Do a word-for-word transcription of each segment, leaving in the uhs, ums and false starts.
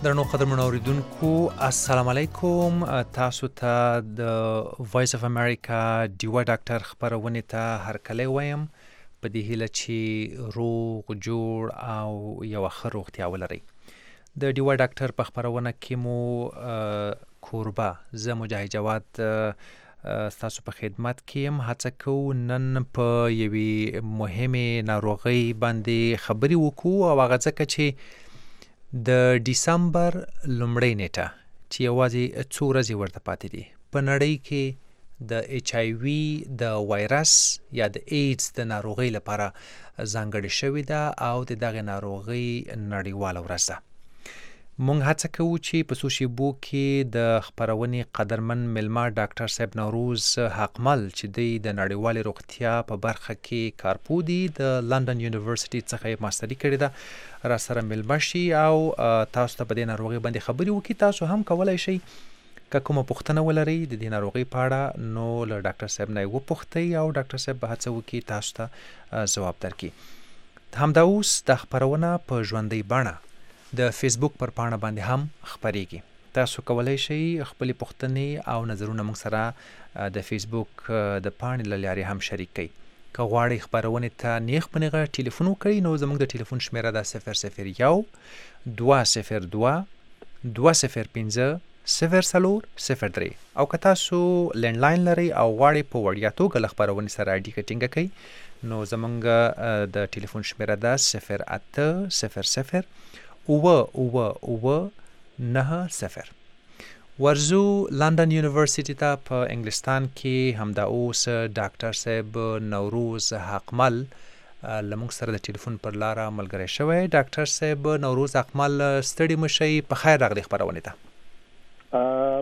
درنو قدرمنو اوریدونکو السلام علیکم. تاسو ته د وایس اف امریکا ډیوا ډاکټر خبرونه ته هرکلی وایم په دې هیله چې روغ جوړ او یو ښه روغتیا ولرئ. د ډیوا ډاکټر په خبرونه کې مو کوربه زه مجاهد جواد تاسو په خدمت کې يم. هڅه کوو نن په یوې مهمې ناروغۍ باندې خبرې وکړو او هغه ځکه چې د ډیسمبر لومړۍ نیټه چې یوازې څو ورځې ورته پاتې دي په نړۍ کې د ایچ آی وي د وایرس یا د ایډز د ناروغۍ لپاره ځانګړې شوې ده او د دغه ناروغۍ نړیواله ورځ ده. مونږ هڅه کوو چې په څو شیبو کې د خپرونې قدرمن مېلمه ډاکټر صاحب نوروز حقمل چې دی د نړیوالې روغتیا په برخه کې کارپوه دي د لندن یونیورسيټي څخه یې ماستري کړې ده را سره مېلمه شي او تاسو ته په دې ناروغۍ باندې خبرې وکړي. تاسو هم کولی شئ که کومه پوښتنه ولرئ د دې ناروغۍ په اړه نو له ډاکټر صاحب نه یې وپوښتئ او ډاکټر صاحب به هڅه وکړي تاسو ته ځواب درکړي. همدا اوس دا خپرونه په ژوندۍ بڼه د فیسبوک پر پاڼه باندې هم خپریږي. تاسو کولی شئ خپل پوښتنې او نظرونه موږ سره د فیسبوک د پاڼې له لارې هم شریک کړئ. که غواړئ خپرونې ته نیغ په نیغه ټلیفون وکړئ نو زموږ د ټلیفون شمیره ده صفر صفر یو دوه صفر دوه دوه صفر پنځه صفر څلور صفر درې او که تاسو لینډلاین لرئ او غواړئ په وړیا توګه له خپرونې سره اړیکه ټینګه کړئ نو زموږ د ټلیفون شمیره ده صفر اته صفر صفر اوه اوه اوه نه صفر. ورزو لندن یونیورسيټي ته په انګلستان کې همدا اوس ډاکټر صاحب نوروز حقمل لمونږ سره د ټلیفون پر لاره ملګری شوی. ډاکټر صاحب نوروز حقمل ستړي مشئ، په خیر راغلی خپرونې ته.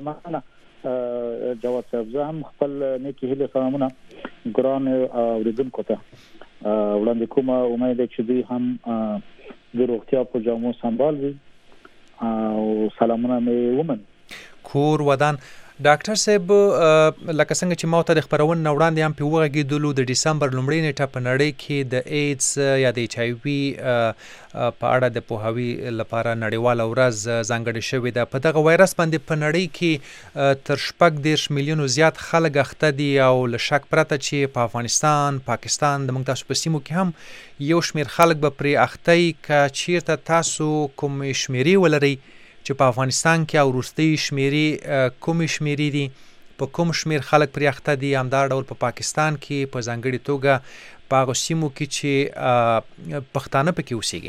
مننه جواد صاحب. زه هم خپل نیکی هیله سلامونه ګران اوریدونکو ته وړاندې کوم. امید ده چې دوی هم د روغتیا په جامو سنبال وي او سلامونه مې ومن کور ودان. ډاکټر صاحب لکه څنګه چې ما ته د خبرونې نه وړاندې هم پې وغږېدلو د ډیسمبر لومړۍ نیټه په نړۍ کې د ایډز یا د ایچ آی وي په اړه د پوهاوي لپاره نړیواله ورځ ځانګړې شوې ده. په دغه وایرس باندې په نړۍ کې تر شپږ دېرش میلیونو زیات خلک اخته دي او له شک پرته چې په افغانستان، پاکستان د موږ تاسو په سیمو کې هم یو شمېر خلک به پرې اخته وي. که چیرته تاسو کومې شمېرې ولرئ چې په افغانستان کې او وروستۍ شمیرې کومې شمیرې دي، په کوم شمیر خلک پرې اخته دي، همدا ډول په پاکستان کې په ځانګړې توګه په هغو سیمو کې چې پښتانه پکې اوسېږي؟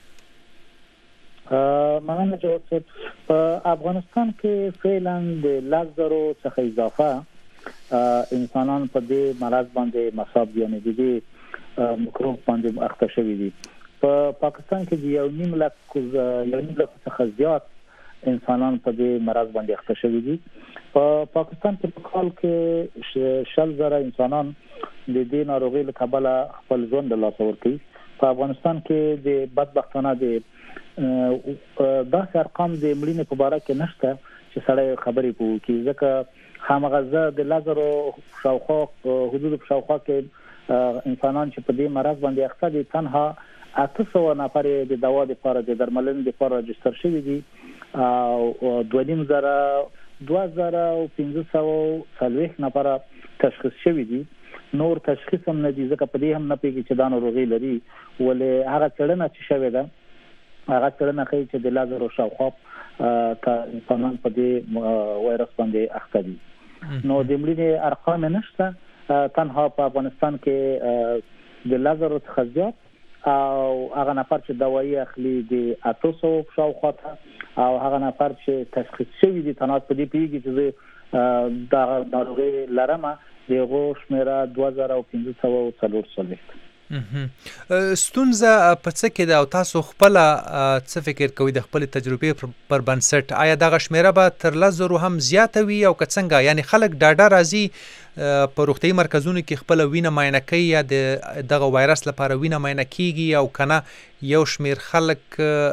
مننه جواد صاحب. په افغانستان کې فعلا د لس زرو څخه اضافه انسانان په دې مرض باندې مصاب دي، یعنې د دې میکروب باندې اخته شوي دي. په پاکستان کې د یو نیم لک یو نیم لک څخه زیات انسانان په دې مرض باندې اخته شوي دي. په پاکستان کې په کال کې شل زره انسانان د دې ناروغۍ له کبله خپل ژوند له لاسه ورکوي. په افغانستان کې د بدبختانه د داسې ارقام د مړینې په باره کې نشته چې سړی خبرې پوه کړي، ځکه هماغه زه د لزرو شاوخوا حدود په شاوخوا کې انسانان چې په دې مرض باندې اخته دي تنها اته سوه نفر د دوا لپاره د درملنې لپاره رجستر شوي دي او دوه نیم زره دوه زره او پنځه سوه څلوېښت نفره تشخیص شوي دي. نور تشخیص هم نه دي ځکه په دې هم نه پوهېږي چې دا ناروغي لري. ولې هغه څېړنه چې شوې ده هغه څېړنه ښیي چې د لس زرو شاوخوا که انسانان په دې وایرس باندې اخته دي. نو د مړینې ارقام نشته، تنها په افغانستان کې د لس زرو څخه زیات او هغه نفر چې دوايي اخلي د اته سوه شاوخوا ته او هغه نفر چې تشخیص شوي دي تنها په دې پوهېږي چې زه دغه ناروغي لرم د هغو شمېره دوه زره او پنځه سوه او څلور څلوېښت. ستونزه په څه کې ده او تاسو خپله څه فکر کوئ د خپلې تجربې پر بنسټ؟ آیا دغه شمېره به تر لس زرو هم زیاته وي او که څنګه؟ یعنې خلک ډاډه راځي په روغتیايي مرکزونو کې خپل وینه معاینه کوي یا د دغه وایرس لپاره وینه معاینه کیږي او کنه یو شمیر خلک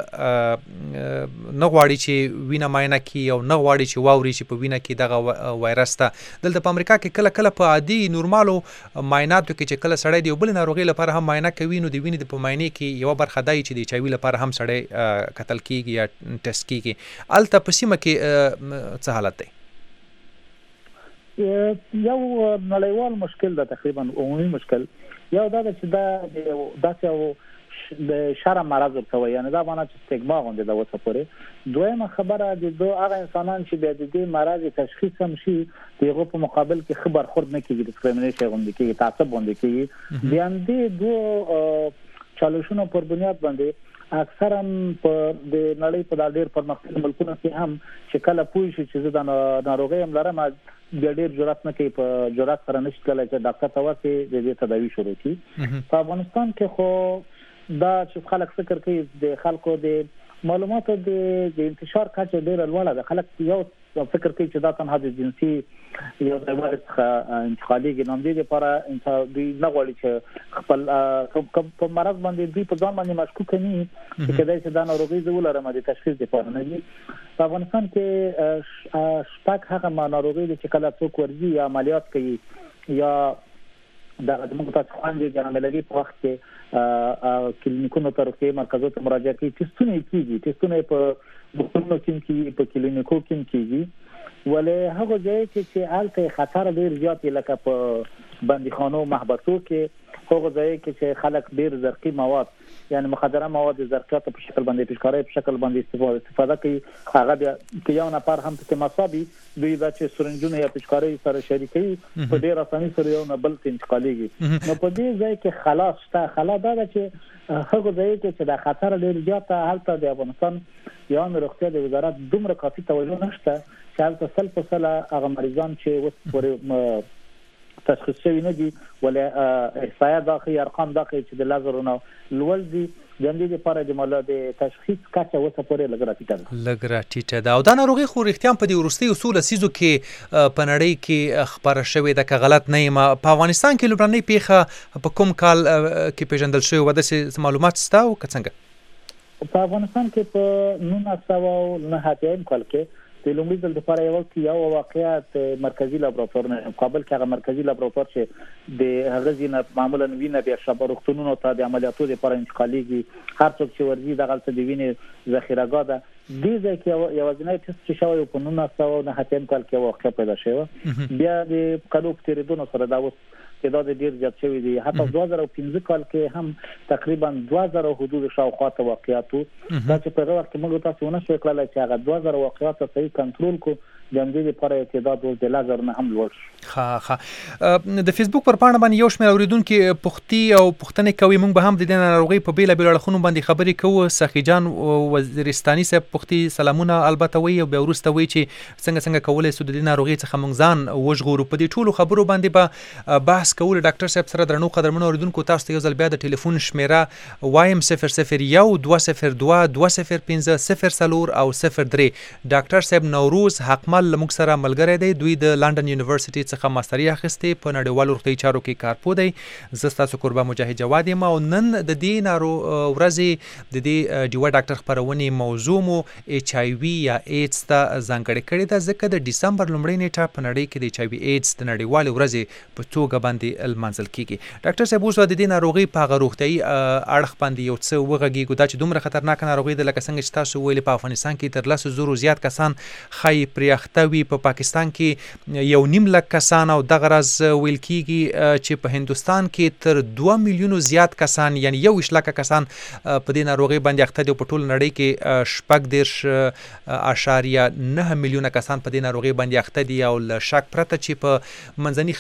نه غواړي چې وینه معاینه کوي او نه غواړي چې واوري چې په وینه کې دغه وایرس ته دلته په امریکا کې کله کله په عادي نورمالو معایناتو کې چې کله سړی د بل ناروغي لپاره هم معاینه کوي نو د وینې د په معاینې کې یو برخه دی چې د ایچ آی وي لپاره هم سړی قتل کیږي یا ټیسټ کیږي الته په سیمه کې څه حالت دی یو نړیوال مشکل ده تقریبا عمومي مشکل یو دا چې دا داسې یو د شرم مرض ورته وایي یعنې دا معنا چې سټیګما غوندې ده اوسه پورې دویمه خبره د دو هغه انسانان چې بیا د دې مرض تشخیص هم شي د هغو په مقابل کې ښه برخورد نه کېږي ډسکریمینیشن غوندې کېږي تعصب غوندې کېږي د همدې دوو چالشونو پر بنیاد باندې اکثرا په د نړۍ په ډېر پرمختللي ملکونو کې هم چې کله پوه شي چې زه د ناروغۍ هم لرم بیا ډېر جرأت نه کوي په جرأت سره نشي تللی چې ډاکټر ته ورسي د دې تداوي شروع کړي په افغانستان کې خو دا چې خلک فکر کوي د خلکو د معلوماتو د انتشار کچه ډېره لوړه ده خلک یو فکر کوي چې دا تنها د جنسي یو ځای څخه انتقالېږي نو همدې لپاره انسان دوی نه غواړي چې خپل په مرض باندې دوی په ځان باندې مشکوک نه وي چې کېدای شي دا ناروغي زه ولرم د تشخیص لپاره نه وي په افغانستان کې شپږ هغه ناروغي دي چې کله څوک ورځي یا عملیات کوي یا د موږ تاسو باندې د عملیاتي په وخت کې کلینیکونو ته روغتیايي مرکزونو ته مراجعه کوي ټیسټونه کیږي ټیسټونه په روغتونونو کې کیږي په کلینیکو کې کیږي ولې هغه ځای کې چې الته خطر ډیر زیات لکه په بندیخانو محبسو کې هغه ځای کې چې خلک ډیر زرقي مواد یعنی مخدره مواد زرقیات په شکل باندې پیشکاري په شکل باندې استفاده کوي هغه بیا کې یو نفر هم په مصابي دوی دا چې سرنجونه یا پیشکاري سره شریکي په ډیر اساني سره یو نه بل ته انتقالېږي نو په دې ځای کې خلاص شته خلا دا چې هغه ځای کې چې د خطر ډیر زیات هلته د افغانستان یا روغتیا د وزارت دومره کافي توجه نشته چې هلته سل په سل هغه مریضان چې اوس پورې تشخیص شوی نه دي ولې احصایه داخلي ارقام داخلي چې د لازرونو لول دي د دې لپاره د مالا د تشخیص کچه اوسه پورې لګرا ټیټه ده لګرا ټیټه ده او دا ناروغي خو رښتیا په دې ورستي اصول سيزو کې په نړۍ کې خبره شوې ده که غلط نه یم په افغانستان کې لومړنۍ پیښه په کوم کال کې پیژندل شوې و د معلومات ستا او څنګه په افغانستان کې په نولس سوه نهه اتیا کال کې د لومړي ځل لپاره یو کې یو واقعیت مرکزی لابراتوار نه مقابل کې هغه مرکزی لابراتوار چې د هغه ځینه معمولا وینه بیا شبه روغتونونو ته د عملیاتو لپاره انتقالېږي هر څوک چې ورځي د غلطه د وینې ذخیره‌ګاه ده دې ځای کې یو ځینې ټیسټ چې شوی په نولس سوه نهه اتیا کال کې واقع پیدا شوی بیا د کلو په تیریدو سره دا اوس تعداد ډیر زیات شوی دی حتی دوه زره او پنځه کال کې هم تقریبا دوه زره حدود شاوخوا ته واقعیاتو دا چې په هغه وخت کې موږ تاسو ونه شو کولای چې هغه دوه زره واقعیات صحیح کنټرول کو د دې لپاره تعداد ول د لازر نه هم لوړ ها ها د فیسبوک پر پاڼه باندې یو شمېر اوریدونکو پختي او پښتنې کوي موږ به هم د دې ناروغي په بیل بیل اړخونو باندې خبرې کوو سخی جان وزیرستاني صاحب پختي سلامونه البته وی او به ورسته وی چې څنګه څنګه کولای سو د دې ناروغي څخه موږ ځان وژغورو په دې ټولو خبرو باندې به بحث کول ډاکټر صاحب سره درنو قدرمنو اوریدونکو تاسو ته یو ځل بیا د ټلیفون شمیره وایم صفر صفر یو دوه صفر دوه دوه صفر پنځه صفر څلور او صفر درې ډاکټر صاحب نوروز حقمل لمک سره ملګری دی دوی د لندن یونیورسيټي څخه ماستري اخیستې په نړیوالو روغتي چارو کې کارپو دی زه ستاسو قربا مجاهد جواد یم او نن د دې نارو ورځې د دې ډیوا ډاکټر خبرونه موضوع مو ایچ آی وی یا ایډز ته ځانګړې کړې ده ځکه د ډیسمبر لومړۍ نیټه په نړۍ کې د ایچ آی وی ایډز د نړیوالې ورځې په توګه باندې المنزل کیږي ډاکټر صاحب اوس د دې ناروغي په غروغتي اړخ باندې یو څه وغږیږي دا چې دومره خطرناک ناروغي ده لکه څنګه چې تاسو ویلي په افغانستان کې تر لسو زرو زیات کسان خای پریختوي په پاکستان کې یو نیم لک کسان او دغه راز ویل کیږي چې په هندستان کې تر دوه میلیونو زیات کسان یعنی یو لک کسان په دې ناروغي باندې اخته دي په ټول نړۍ کې شپږ دیرش اشاریه نه میلیونه کسان په دې ناروغي باندې اخته دي او له شک پرته چې په منځني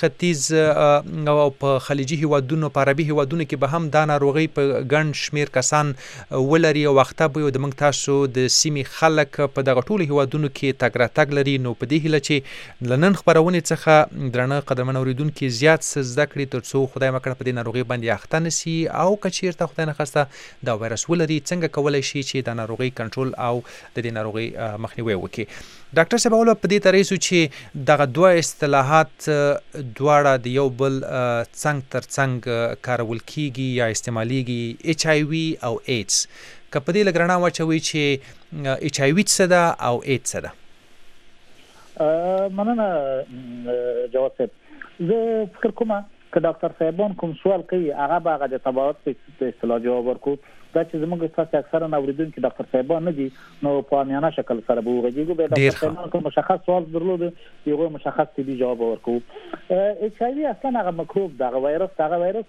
ختیځ او په خلیجي هیوادونو په عربي هیوادونو کې به هم دا ناروغي په ګڼ شمیر کسان ولري او اخته به د موږ تاسو د سیمې خلک په دغه ټولو هیوادونو کې تګ راتګ لري نو په دې هیله چې لنن خبرونه څخه درنه قدرمن اوریدونکو زیات څه زده کړي ترڅو خدای مکړه په دې ناروغي باندې اخته نشي او کچیرته خدای نه خواسته دا وایرس ولري څنګه کولای شي چې د ناروغي کنټرول او د دې ناروغي مخنیوي وکړي. ډاکټر صاحب اول په دې تریسو چې دغه دوه اصطلاحات دواړه د یو بل څنګ تر څنګ کارول کیږي یا استعماليږي ایچ آی وی او ایډز که په دې لګرنا واچوي چې ایچ آی وی څه ده او ایډز څه ده. مننه جواد صاحب. زه فکر کوم که ډاکټر صاحبان کوم سوال کوي هغه به هغه د تبعات په اصطلاح جواب ورکړو. دا چې زموږ تاسو اکثرا اوریدونکو ډاکټر صاحبان نه دي نو په عامیانه شکل سره به وغږیږو به ډاکټر صاحبان کوم مشخص سوال درلود یو مشخص طبي جواب ورکړو. ایچ آی وی اصلا هغه مکروب دغه وایرس دغه وایرس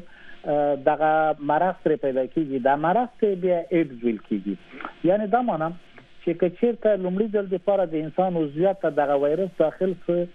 چې دغه مرض پر پیدا کیږي دا مرض ته بیا ایډز ویل کیږي. یعنی دا معنی چې کچیرته لومړي ځل د لپاره د انسان عضویت دغه وایرس داخل شي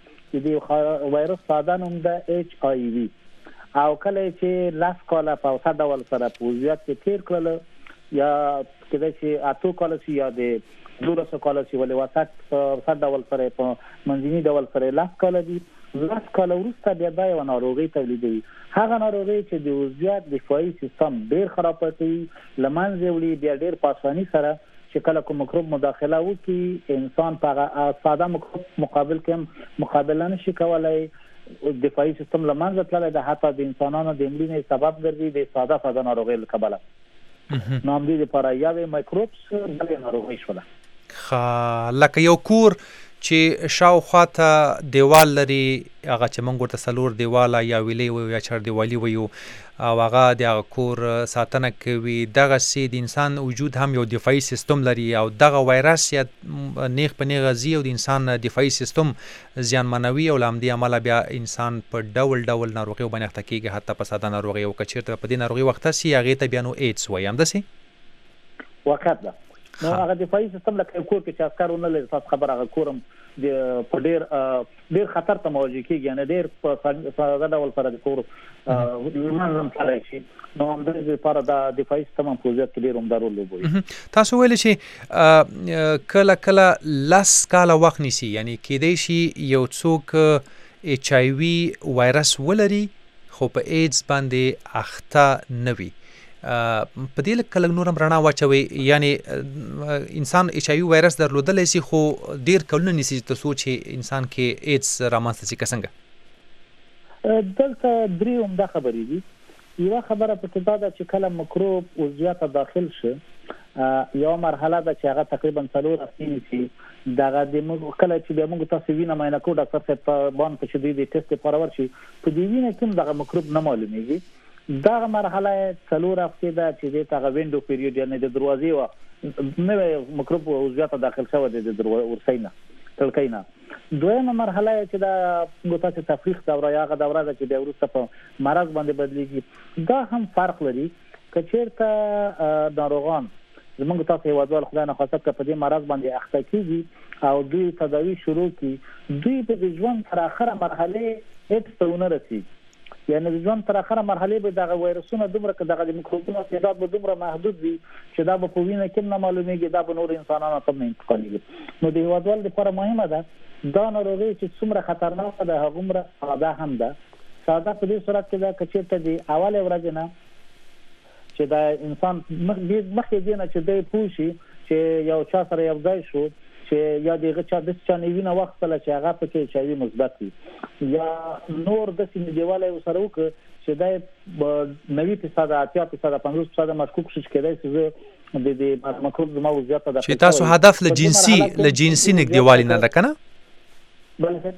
د وایرس ساده نوم د ایچ آی وی او کله چې لاس کاله په اوسه ډول سره په وضعیت کې تیر کړل یا کله چې اتو کاله شي یا د دولسو کاله شي ولې وسط په اوسه ډول سره په منځني ډول سره لاس کاله دي لاس کاله وروسته بیا دا یو ناروغي تولیدوي. هغه ناروغي چې د وضعیت دفاعي سیستم ډیر خراب کوي لمنځه وړي بیا ډیر په اسانۍ سره چې کله کوم مکروب مداخله وکړي انسان په ساده مکروب مقابل کې مقابله نشي کولای دفاعي سیستم لمنځه تللی د حتی د انسانانو د مړینې سبب ګرځي د ساده ساده ناروغۍ له کبله. نو همدې لپاره یوې مایکروبس بلې ناروغۍ شوله. ښه لکه یو کور چې شاوخوا ته دیوال لري هغه چې موږ ورته څلور دیواله یا ویلې ویو یا چار دیوالي ویو او هغه د هغه کور ساتنه کوي دغسې د انسان وجود هم یو دفاعي سیستم لري او دغه وایرس یا نیغ په نیغه ځي او د انسان دفاعي سیستم زیانمنوي او له همدې امله بیا انسان په ډول ډول ناروغیو باندې اخته کېږي حتی په ساده ناروغي او که چېرته په دې ناروغي وخته سي هغې ته بیا نو ایډز وایي همداسې واقعیت ده. نو هغه دفاعي سیستم لکه کور کې چې عسکر ونه لري تاسو خبر هغه کورم په ډیر ډیر خطر ته مواجه کیږي یعنی ډیر په ساده ډول سره د کور لمنځه تللی شي نو همدې لپاره د دفاعي سیستم په وضعیت کې ډیر عمده رول لوبوي. تاسو ویل چې کله کله لس کاله وخت نیسي یعنی کېدای شي یو څوک ایچ آی وی وایرس ولري خو په ایډز باندې اخته نه وي. په دې لکه لږ نور هم رڼا واچوي یعنی انسان ایچ آی وی وایرس درلودلی شي خو ډېر کلونه نیسي تر څو چې انسان کې ایډز رامنځته شي که څنګه؟ دلته درې عمده خبرې دي. یوه خبره پکې دا ده چې کله مکروب عضویت ته داخل شي یوه مرحله ده چې هغه تقریبا څلور هفتې نیسي دغه د موږ کله چې بیا موږ تاسو وینه معاینه کوو ډاکټر صاحب په باندې چې دوی د ټسټ لپاره ورشي په دې وینه کې هم دغه مکروب نه معلومیږي. دغه مرحله څلور هفتې ده چې دې ته هغه وینډو پیریډ یعنې د دروازې وه نوی مکروب عضویت ته داخل شوی دی د ورسۍ نه کړکۍ نه. دویمه مرحله چې دا موږ تاسو تفریق دوره یا هغه دوره ده چې بیا وروسته په مرض باندې بدلیږي. دا هم فرق لري که چېرته ناروغان زموږ تاسو هېوادوال خدای نخواسته که په دې مرض باندې اخته کېږي او دوی تداوي شروع کړي دوی به د ژوند تر اخره مرحلې هېڅ ته ونه رسېږي یعنی د ژوند تر اخره مرحلې به دغه وایرسونه دومره که دغه د میکروبونو تعداد به دومره محدود وي چې دا به په وینه کې هم نه معلومیږي دا به نور انسانانو ته هم نه انتقالیږي. نو د هېوادوال لپاره مهمه ده دا ناروغي چې څومره خطرناکه ده هغومره ساده هم ده. ساده په دې صورت کې ده که چېرته د اولې ورځې نه چې دا انسان مخکې دې نه چې دی پوه شي چې یو چا سره یو ځای شو چې یا دغه چا د چا نیوینه وختله چې هغه پکې ایچ آی وي مثبت وي یا نور داسې نږدېوالی ورسره وکړه چې دی نوي فیصده اتیا فیصده پنځوس فیصده مشکوک شي چې کېدای شي زه د دې مکروب زما وضعیت ته چې تاسو هدف له جنسي له جنسي نږدېوالي نه ده که نه؟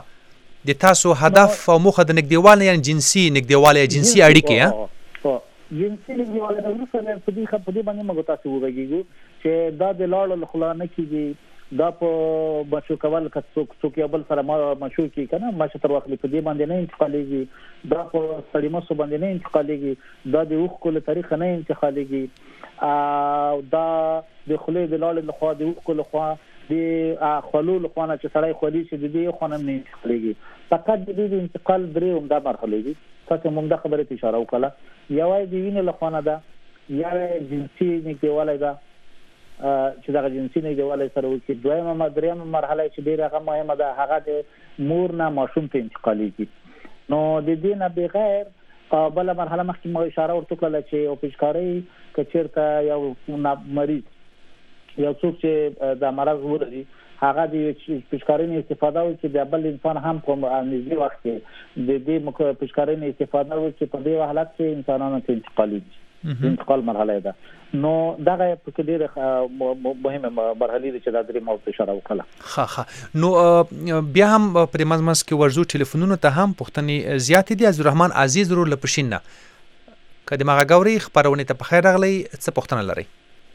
ښه د تاسو هدف او موخه د نږدېوالي یعنې جنسي نږدېوالی جنسي اړیکې جنسي نږدېوالی د وروسته په دې باندې موږ تاسو وغږېږو چې دا د لاړو له خلا نه کېږي دا په مشو کول که څوک څوک یو بل سره مشو کړي که نه مشه تر واخلي په دې باندې نه انتقالېږي دا په سړي مسو باندې نه انتقالېږي دا د اوښکو له طریقه نه انتقالېږي او دا د خولې د لاړې له خوا د اوښکو له خوا د خولو له خوا نه چې سړی خولي شي د دې خوا نه نه انتقالېږي. فقط د دې د انتقال درې عمده مرحلې دي. تاسو عمده خبرې ته اشاره وکړه. یوه د وینې له خوا نه ده یا جنسي نږدېوالی ده چې دغه جنسي نږدېوالی سره وکړي. دویمه درېیمه مرحله چې ډېره هغه مهمه ده هغه د مور نه ماشوم ته انتقالېږي. نو د دې نه بغیر بله مرحله مخکې ما اشاره ورته کړله چې یو پیچکارۍ که چېرته یو مریض یو څوک چې د مرض ولري هغه د پیچکارۍ نه استفاده وکړي د بل انسان هم په نږدې وخت کې د دې پیچکارۍ نه استفاده وکړي په دې حالت کې انسانانو ته انتقالېږي. انتقال مرحله ده. نو دغه په ډېر مهمه مرحله ده چې دا درې موضوع اشاره وکړه. ها ها نو بیا هم پر مزمس کې ورزو ټلیفونونو ته هم پښتني زیات دي. عبدالرحمن عزیز ورو لپشینه کدی ماغه غوري خبرونه ته په خیر راغلی څه پښتنه لري؟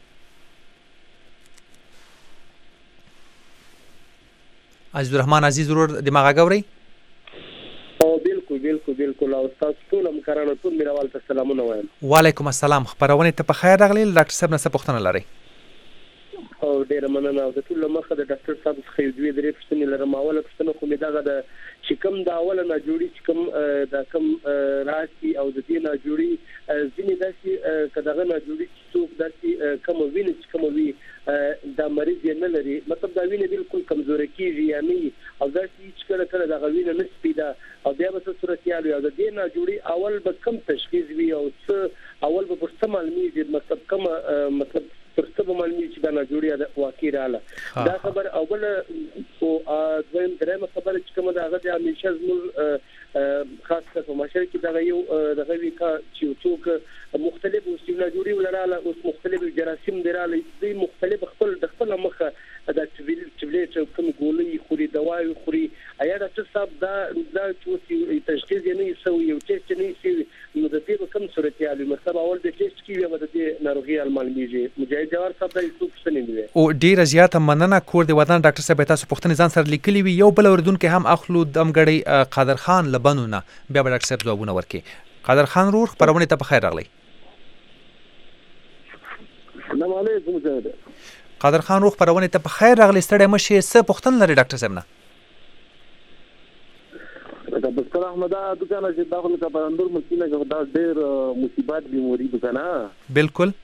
عبدالرحمن عزیز ورو دماغه غوري؟ بالکل بالکل بالکل او تاسو ټول هم کرانو ټول میروال ته سلامونه وایم. وعلیکم السلام. خبرونه ته په خیر راغلی. ډاکټر صاحب نه څه پوښتنه لري؟ او ډیره مننه. او د ټول مخه د ډاکټر صاحب څخه یو دوه درې پوښتنې لرم. اوله پوښتنه خو مې دغه د چې کوم د اوله نه جوړي چې کوم د کوم راسي او د دې نه جوړي ځینې داسې کداغه نه جوړي چې څوک داسې کوم ویني چې کوم وی دا مریض یې نه لري مطلب دا ویني بالکل کمزوري کیږي یا نه او داسې چې کله کله دا ویني نه سپیدا او بیا به څه صورت یالو او د دې نه جوړي اول به کم تشخیص وي او څه اول به پرسته معلومیږي مطلب کوم مطلب پرسته به معلومیږي چې دا نه جوړي واقع رااله دا خبر اول او دویم درېمه خبره چې کومه دا هغه د همیشه زموږ خاص کر په معاشره کې دا یو دغه وی کا چې څوک مختلف وسیله جوړي ولراله او مختلف جراثیم دراله د مختلف خپل د خپل مخه د ټبلېټ کوم ګولې خوري دوايي خوري ایا دا څه صاحب دا دا چې تشخیص یې نه سوي یو ټیسټ نه سوي نو د دې کوم صورت یالي مطلب اول د ټیسټ کې یو د دې ناروغي معلومیږي. مجاهد جوار صاحب دا څه پوښتنې دي او ډیره زیاته مننه کور دی ودان ډاکټر صاحب تاسو پوښتنې ځان سره لیکلي وي. یو بل اوردونکو هم اخلو دم غړي قادر خان لبنونه بیا ډاکټر صاحب ځوابونه ورکړي. قادر خان رور خبرونه ته په خیر راغلی. السلام علیکم مجاهد. قادر خان روغ خبرونه ته په خیر راغلی. ستړی مشه څه پوښتنه لري ډاکټر صاحب نه؟ دا بسکر احمد دکان چې داخل کا پرندور مسینه کې دا ډېر مصیبت بیماری دکانه بالکل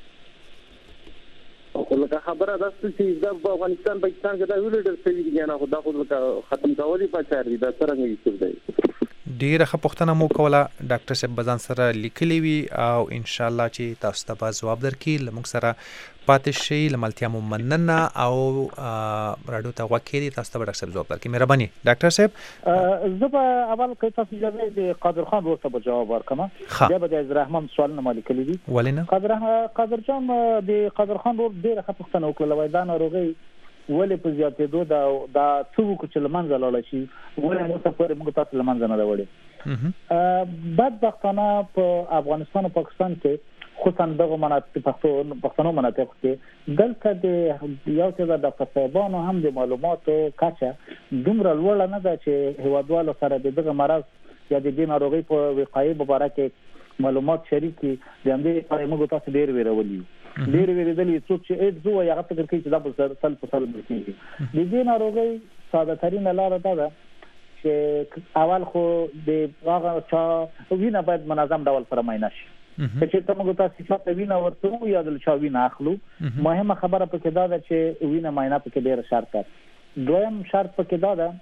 او لکه خبره ده چې د افغانستان پاکستان کې دا ویل ډېر څه دي نه خو دا خو ختم کولای پچار دي دا څنګه یې دی ډیره ښه پوښتنه مو کوله. ډاکټر صاحب بزان سره لیکلی وي او ان شاء الله چې تاسو ته به ځواب درکړي. لمونږ سره پاتې شي لملتیا مو مننه او راډیو ته غوږ کړئ. تاسو ته به ډاکټر صاحب ځواب درکړي. مهرباني ډاکټر صاحب. زه به اول کې تاسو اجازه د قادر خان ورته به جواب ورکړم. بیا به د عبدالرحمن سوال نه مالکلی دي. ولې نه؟ قادر قادر جان د قادر خان ور ډیره ښه پوښتنه وکړه. وای دا ناروغي ولې په زیاتېدو دا دا څه وکړو چې لمنځه لاړه شي ولې موږ ته پورې موږ تاسو لمنځه نه راوړي. بدبختانه په افغانستان او پاکستان کې خصوصا دغه مناطق پښتون پښتنو مناطق کې دلته د یو څه د ډاکټر صاحبانو هم د معلوماتو کچه دومره لوړه نه ده چې هیوادوالو سره دغه مرض یا د دې ناروغي په وقایې مبارک کې معلومات شریکي د همدې لپاره موږ تاسو ډیر ویرولي ډیر ویریدلې څوک چې اې زو یا غته کوي چې دا په سل په سل کېږي. د دې ناروغي ساده ترين لاره ده چې اول خو د هغه چا وینه باید منظم ډول سره معاینه شي. چې ته موږ تاسو چې وینه ورته یا د چا وینه اخلو مهمه خبره پکې دا ده چې وینه معاینه پکې ډیر شرط ده. دویم شرط پکې دا ده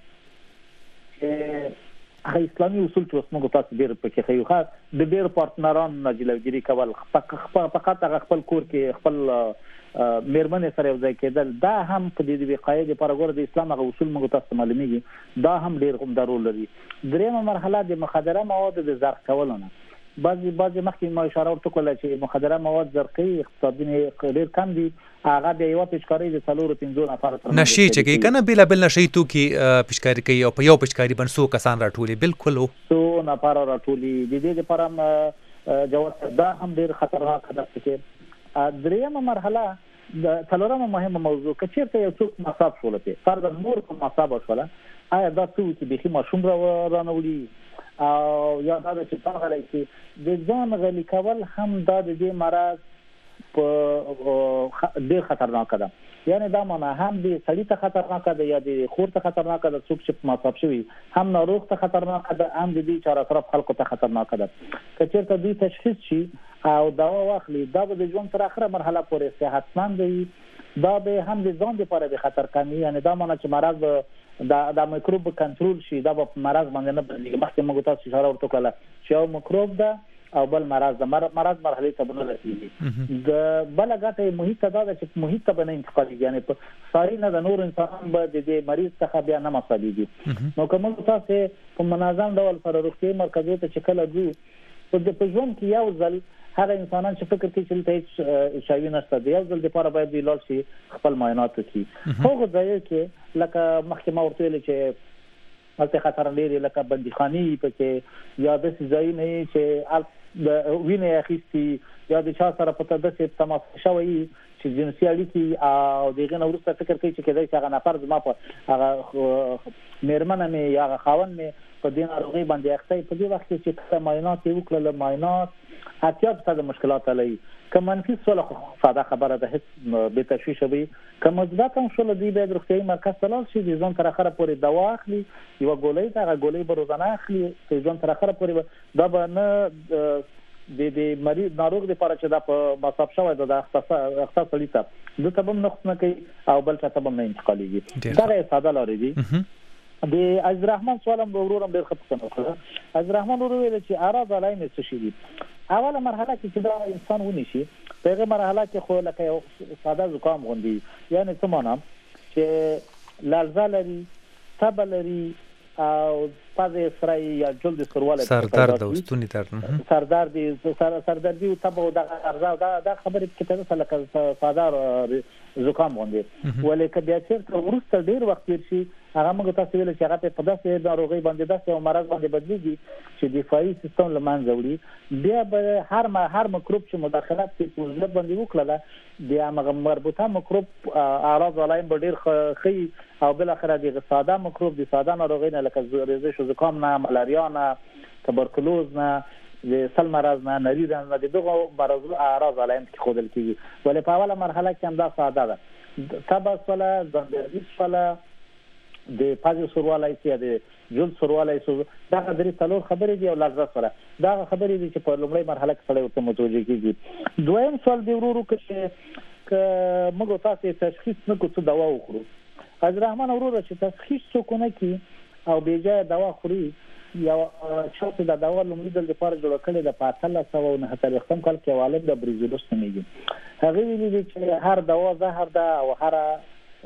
چې هغه اسلامي اصول چې موږ تاسو ډیر پکې خو خاص د ډیر پارتنران نه جلوګيري کول فقط هغه خپل کور کې خپل مېرمنې سره یو ځای کېدل دا هم په دې وقایې لپاره ګور د اسلام هغه اصول موږ تاسو معلومیږي دا هم ډیر کوم ضروري لري. دریمه مرحله د مخدره مواد د زرق کولونه بعضی بعضی مخکې ما اشاره ورته کوله چې مخدره مواد زرقي اقتصادي ډیر کم دي هغه د یو پچکاري د څلورو پنځو نفر سره نشي چې کوي کنه بلا بل نشي تو کې پچکاري کوي او په یو پچکاري بنسو کسان راټولي بالکل سو نفر راټولي د دې لپاره جواز دا هم ډیر خطرناک ده. چې دریمه مرحله د څلورمه مهمه موضوع کچېرته یو څوک مصاب شولته فرض مور په مصاب شوله آیا دا څه چې به ماشوم را رانوړي او یا دا چې څنګه لای چې د ځان غلي کول هم دا د دې مرض په ډیر خطرناک ده. یعنی دا معنا هم د سړی ته خطرناک ده یا د خور ته خطرناک ده څوک چې مصاب شوی هم ناروغ ته خطرناک ده هم د دې چاره طرف خلکو ته خطرناک ده. کچېرته دوی تشخیص شي او دوا واخلي دا به د ژوند تر اخره مرحله پورې صحتمند وي دا به هم د ځان لپاره د خطر کمی، یعنی دا معنی چې مرض به د د میکروب کنټرول شي، دا به مرض باندې نه بدلېږي. مخکې موږ تاسو اشاره ورته کړله چې یو میکروب ده او بل مرض ده، مرض مرحله ته نه رسیږي. د بل ګټه محیط دا ده چې محیط ته به نه انتقالېږي، یعنی په ساري نه د نور انسانان به د دې مریض څخه بیا نه مصابېږي. نو که موږ تاسو په منظم ډول سره روغتیایي مرکزونو ته چې کله ځو، په ژوند کې یو ځل هغه انسانان چې فکر کوي چې ته هیڅ شایي نشته، د یو ځل لپاره باید دوی لاړ شي خپل معاینات وکړي. هغه ځای کې لکه مخکې ما ورته ویل چې هلته خطر لري، لکه بندیخانې پکې یا داسې ځایونه چې د وینې اخیستي یا د چا سره په داسې تماس شوی چې جنسي اړیکې او دغه نه وروسته فکر کوي چې کېدای شي هغه نفر زما په هغه مېرمنه مې یا هغه خاوند مې په دې ناروغۍ باندې اخته. په دې وخت کې چې معاینات یې وکړل، معاینات اتیا فیصد مشکلات لري. که منفي سوله ساده خبره ده، هیڅ بې تشویشه وي. که مثبت هم شوله دوی باید روغتیایي مرکز ته لاړ شي، د ځان تر اخره پورې دوا اخلي، یوه ګولۍ ده، هغه ګولۍ به روزانه اخلي، د ځان تر اخره پورې دا به نه د د مریض ناروغ لپاره چې دا په مصاب شوی ده د اخته سړي ته ده ته به هم نقص نه کوي او بل چا ته به هم نه انتقالېږي. دغه یې ساده لارې دي. د عزیز رحمان سوال هم ورور هم ډېر ښه پوښتنه وکړه. عزیز رحمان ورور ویل چې اعراض علایم څه شي دي. اوله مرحله کې چې دا انسان ونیسي، په هغه مرحله کې خو لکه یو ساده زکام غوندې، یعنی څه معنی چې لړزه لري، تبه لري او پزې سره یا جلد سرواله، سردرد او ستوني درد، سردرد سردردي او تبه او دغه لړزه، دا دا خبرې کې ته لکه ساده زکام غوندې. ولې که بیا چېرته وروسته ډېر وخت تېر شي، هغه موږ تاسو ویل چې هغه په داسې ناروغۍ باندې داسې یو مرض باندې بدلېږي چې دفاعي سیستم له منځه وړي، بیا به هر هر مکروب چې مداخلت کوي په وضعیت باندې وکړله، بیا هغه مربوطه مکروب اعراض علایم به ډېر ښه او بالاخره د ساده مکروب د ساده ناروغۍ نه لکه ریزش و زکام نه، ملاریا نه، تبرکلوز نه، د سل مرض نه، نری رنځ نه، د دغو مرضونو اعراض علایم کې ښودل کېږي. ولې په اوله مرحله کې هم دا ساده ده، تبه شوله، ځانګړي شوله، د پزې سوروالی یا د جلد سوروالی، دغه درې څلور خبرې دي او لړزه سره. دغه خبرې دي چې په لومړۍ مرحله کې سړی ورته متوجه کېږي. دویم سوال دی ورو ورو چې که موږ تاسو تشخیص نه کړو څه دوا وخورو. عزیز رحمان وروره چې تشخیص څوک ونه کړي او بې ځایه دوا خوري، یو چا چې د دوا لومړي ځل لپاره جوړه کړې ده په اتلس سوه نهه څلوېښتم کال کې یو عالم د بریزولوس نومېږي، هغې ویلي دي چې هر دوا زهر ده او هره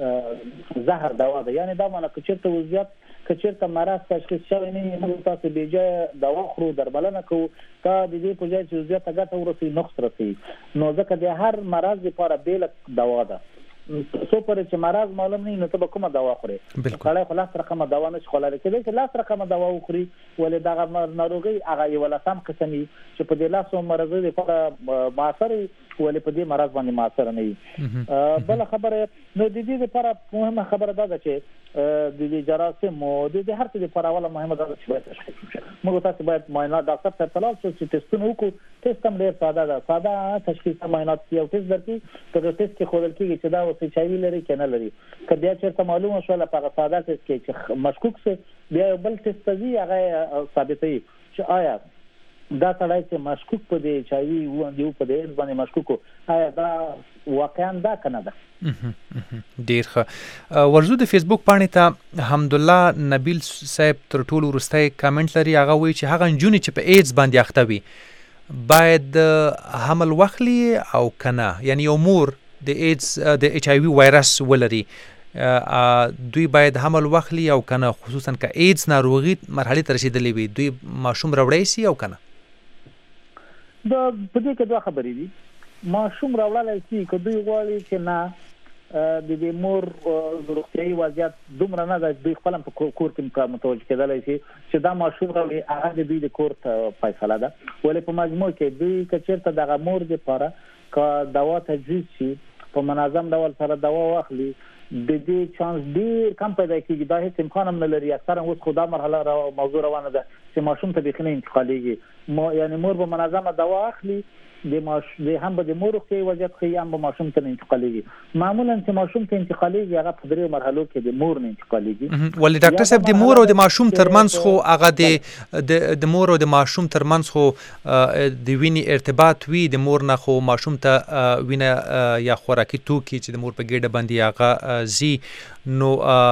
زهر دوا ده. یعنی دا معنی که چېرته وضعیت که چېرته مرض تشخیص شوی نه وي، موږ تاسو بې ځایه دوا خورو، درملنه کوو، دا د دې په ځای چې وضعیت ته ګټه ورسوي نقص رسوي. نو ځکه د هر مرض لپاره بېله دوا ده. څو پورې چې مرض معلوم نه وي نو ته به کومه دوا خورې؟ سړی خو لاس رقمه دوا نشي خوړلی، کېدای شي لاس رقمه دوا وخوري، ولې دغه ناروغۍ هغه یولسم قسم وي چې په دې لاسو مرضۍ لپاره مؤثر وي، ولې په دې مرض باندې مؤثر نه وي. بله خبره نو د دې لپاره مهمه خبره دا ده چې د دې جراثیم او د هر څه لپاره اوله مهمه دا ده چې باید تشخیص وشي. موږ تاسو باید معاینات ډاکټر ته اطلاع شو چې ټسټونه وکړو. ټسټ هم ډېر ساده ده، ساده تشخیص معاینات یو ټسټ درکړي، په دې ټسټ کې ښودل کېږي چې دا اوس ایچ آی وي لري که نه لري. که بیا چېرته معلومه شوله په هغه ساده ټسټ کې چې مشکوک شي، بیا یو بل ټسټ ته ځي، هغه ثابتوي چې آیا دا سړی چې مشکوک په دې ایچ آی وي باندې و، په دې ایډز باندې مشکوک و، آیا دا واقعا دا که نه ده. ډېر ښه. ورځو د فیسبوک پاڼې ته حمدالله نبیل صاحب تر ټولو وروستی کامنټ لري. هغه وایي چې هغه نجونې چې په ایډز باندې اخته وي باید حمل واخلي او که نه، یعنی یو مور د ایډز د ایچ آی وي وایرس ولري، دوی باید حمل واخلي او که نه، خصوصا که ایډز ناروغي مرحلې ته رسېدلې وي، دوی ماشوم راوړی شي او که نه؟ دا په دې کې دوه خبرې دي. ماشوم راوړلی شي که دوی غواړي چې نه د دې مور روغتیایي وضعیت دومره نه ده، دوی خپل هم په کور کې متوجه کېدلی شي چې دا ماشوم راوړي، هغه د دوی د کور فیصله ده. ولې په مجموع کې دوی که چېرته دغه مور دپاره که دوا تجویز شي، په منظم ډول سره دوا واخلي، د دې چانس ډېر کم پیدا کېږي. دا هېڅ امکان هم نه لري. اکثرا اوس خو دا مرحله موضوع روانه ده چې ماشوم ته بیخي نه انتقالېږي. یعنې مور به منظمه دوا اخلي د ماش د هم به د مور کې وضعیت خي هم به ماشوم ته انتقالېږي. معمولا چې ماشوم ته انتقالېږي هغه په درې مرحلو کې د مور نه انتقالېږي. ولې ډاکټر صاحب د مور او د ماشوم ترمنځ خو هغه د د مور او د ماشوم ترمنځ خو د وینې ارتباط وي، د مور نه خو ماشوم ته وینه یا خوراکي توکي چې د مور په ګېډه باندې هغه زی، نو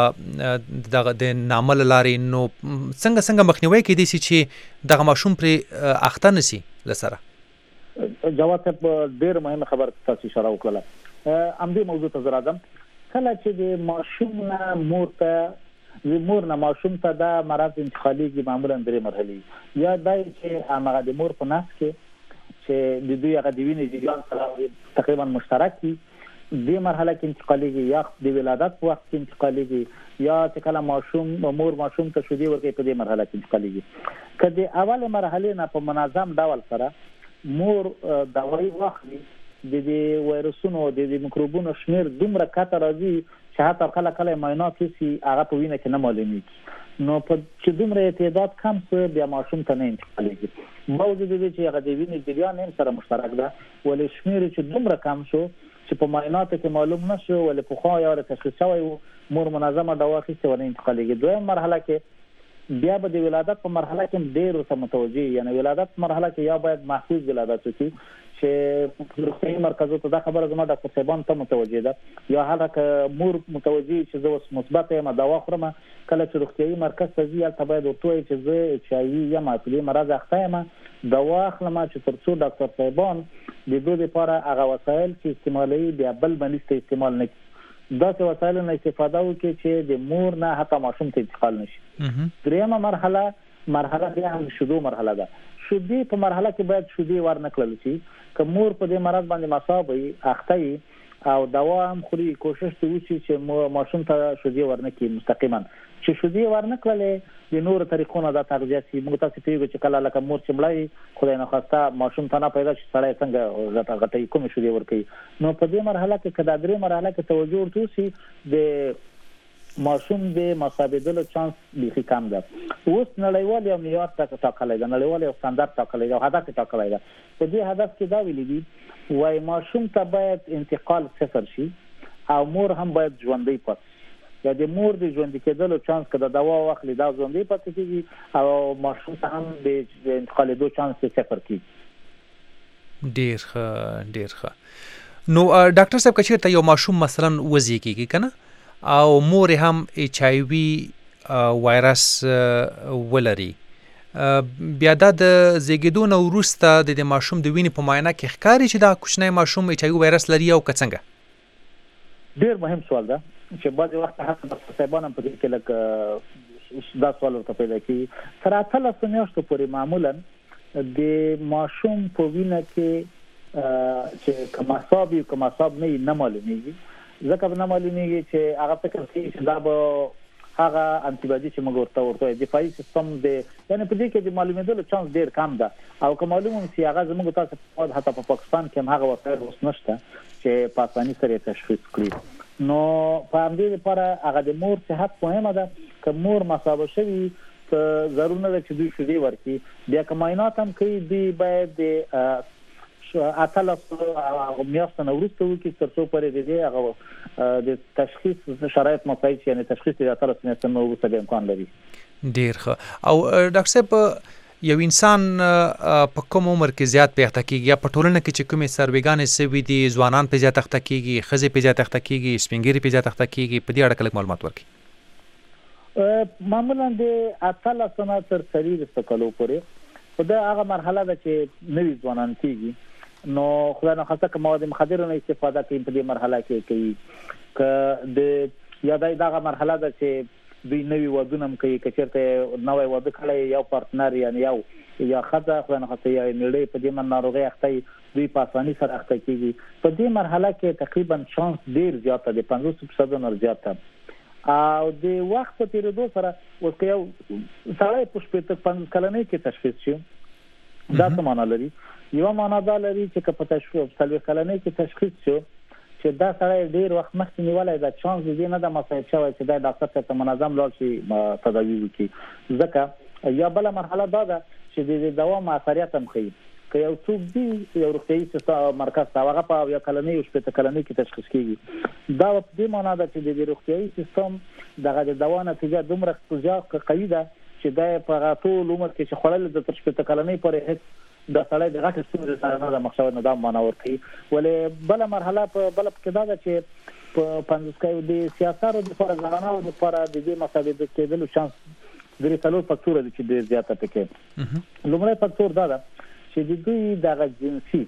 دغه د نامل لارې نو څنګه څنګه مخنیوي کېدی شي چې دغه ماشوم پر اخته نشي لسره؟ جواب ته ډېر مهمه خبر تاسو اشاره وکړه. ام دې موضوع ته زرادم کله چې د ماشوم نه مور ته د مور نه ماشوم ته دا مرض انتقالېږي معمولا درې مرحلې، یا دا چې هغه د مور په نس کې چې د دوی هغه د وینې جریان سره تقریبا مشترک دي، دې مرحله کې انتقالېږي، یا د ولادت په وخت کې انتقالېږي، یا چې کله ماشوم مور ماشوم ته شیدې ورکوي په دې مرحله کې انتقالېږي. که د اول مرحلې نه په منظم ډول سره مور دوايي واخلي، د دې وایرسونو د دې میکروبونو شمیر دومره کته راځي چې حتی کله کله معاینات هیڅ هغه په وینه کې نه معلومیږي، نو په چې دومره تعداد کم شي بیا ماشوم ته نه انتقالېږي. باوجود دې چې هغه د وینې جریان هم سره مشترک ده، ولې شمیر چې دومره کم شو چې په معایناتو کې معلوم نشو، ولې په خو یا تشخیص شوی مور منظمه دوا اخیسته ونه انتقالېږي. دویم مرحله کې بیا به د ولادت په مرحله کې ډېر ورته متوجه، یعنی ولادت په مرحله کې یا باید محفوظ ولادت وکړي چې روغتیايي مرکزو ته دا خبره زما ډاکټر صاحبان ته متوجه ده، یا هغه که مور متوجه چې زه اوس مثبت یم دوا خورم، کله چې روغتیايي مرکز ته ځي هلته باید ورته وایي چې زه ایچ آی وي یم، په دې مرض اخته یم، دوا اخلم چې تر څو ډاکټر صاحبان د دوی لپاره هغه وسایل چې استعمالوي بیا بل بنسټ ته استعمال نه کړي، داسې وسایلو نه استفاده وکړي چې د مور نه حتی ماشوم ته انتقال نشي. دریمه مرحله مرحله بیا هم شیدو مرحله ده. شیدې په مرحله کې باید شیدې ورنه کړل شي، که مور په دې مرض باندې مصاب وي اخته وي او دوا هم خوري، کوشش دې وشي چې ماشوم ته شیدې ورنه کړي مستقیما. چې شیدې ورنه کړلې د نورو طریقو نه دا تغذیه شي. موږ تاسو ته ویل چې کله لکه مور چې مړی خدای نه خواسته ماشوم ته نه پیدا شي سړی څنګه غټه غټه کوم شیدې ورکوي، نو په دې مرحله کې که دا درې مرحله کې توجه ورته شي د ماشوم د مصابېدلو چانس بیخي کم ده. اوس نړیوال یو معیار ټاکلی ده، نړیوال یو ستاندرد ټاکلی ده او هدف یې ټاکلی ده. په دې هدف کې دا ویلي دي وایي ماشوم ته باید انتقال صفر شي او مور هم باید ژوندۍ پاتې شي، یا د مور د ژوندي کېدلو چانس که د دوا واخلي دا ژوندۍ پاتې کېږي او ماشوم ته هم د انتقالېدو چانس یې صفر کېږي. ډېر ښه ډېر ښه. نو ډاکټر صاحب که چېرته یو ماشوم مثلا وزېږېږي که نه او مور هم ایچ آی وي وایرس ولري، بیا دا د زیږېدو نه وروسته د دې ماشوم د وینې په معاینه کې ښکاري چې دا کوچنی ماشوم ایچ آی وي وایرس لري او که څنګه؟ ډېر مهم سوال ده چې بعضې وخت حتی ډاکټر صاحبان هم په دې کې لږ دا سوال ورته پیدا کېږي. تر اتلسو میاشتو پورې معمولا د ماشوم په وینه کې چې که مصاب وي که مصاب نه وي نه معلومېږي، ځکه نه معلومېږي چې هغه فکر کوي چې دا به هغه انټي باډي چې موږ ورته ورته دفاعي سیستم د یعنې په دې کې د معلومېدلو چانس ډېر کم ده، او که معلوم هم شي هغه زموږ تاسو حتی په پاکستان کې هم هغه وسایل اوس نشته چې په اساني سره یې تشخیص کړي. نو په همدې لپاره هغه د مور صحت مهمه ده. که مور مصابه شوي که ضرور نه ده چې دوی شیدې ورکړي، بیا که معاینات هم کوي دوی باید د اتلسو میاشتو نه وروسته وکړي تر څو پورې د دې هغه د تشخیص شرایط مساعد شي، یعنې تشخیص د اتلسو میاشتو نه وروسته بیا امکان لري. ډېر ښه. او ډاکټر صاحب یو انسان په کوم عمر کې زیات پې اخته کېږي، یا په ټولنه کې چې کومې څارویګانې سوي دي ځوانان پې زیات اخته کېږي، ښځې پې زیات اخته کېږي، سپین ږیري پې زیات اخته کېږي، په دې اړه لږ معلومات ورکړي؟ معمولا د اتلسو نه تر څلوېښتو کالو پورې خو دا هغه مرحله ده چې نوي ځوانان کېږي، نو خدای نخواسته که مواد مخدره نه استفاده کوي په دې مرحله کې کوي، که د یا دا دغه مرحله ده چې دوی نوي ودونه هم کوي، که چېرته نوی واده کړی یو پارتنر یعنې یو یا ښځه خدای نخواسته یا میړه په دې ناروغۍ اخته وي، دوی په اساني سره اخته کېږي. په دې مرحله کې تقریبا چانس ډېر زیات ده، د پنځوس فیصده نه زیات ده. او د وخت په تېرېدو سره اوس که یو سړی په شپېته پنځوس کلنۍ کې تشخیص شي دا څه معنا لري؟ یوه معنا دا لري چې که په تشخیص څلوېښت کلنۍ کې تشخیص شو چې دا سړی ډېر وخت مخکې نیولی ده، چانس د دې نه ده مساعد شوی چې دا ډاکټر صاحب ته منظم لاړ شي تداوي وکړي. ځکه یا بله مرحله دا ده چې د دوا موثریت هم ښیي، که یو څوک دی یو روغتیايي مرکز ته هغه په یو کلنۍ او شپږ کلنۍ کې تشخیص کیږي دا په دې معنی ده چې د روغتیايي سیستم دغه د دوا نتیجه دومره زیات قوي ده چې دا په ټول عمر کې چې خړل د تر شپږ کلنۍ پورې هیڅ د سړی د غټ ستونزې سره نه د مخاوت نه دا معنا ورکړي. ولې بل مرحله په بل کې دا ده چې په پنځوسکایو د سیاستونو د لپاره ځانانه او د لپاره د دې مسالې د کېدلو چانس درې څلور فاکتور دي چې ډېر زیاته پکې. لومړی فاکتور دا ده چې د دوی د جنسي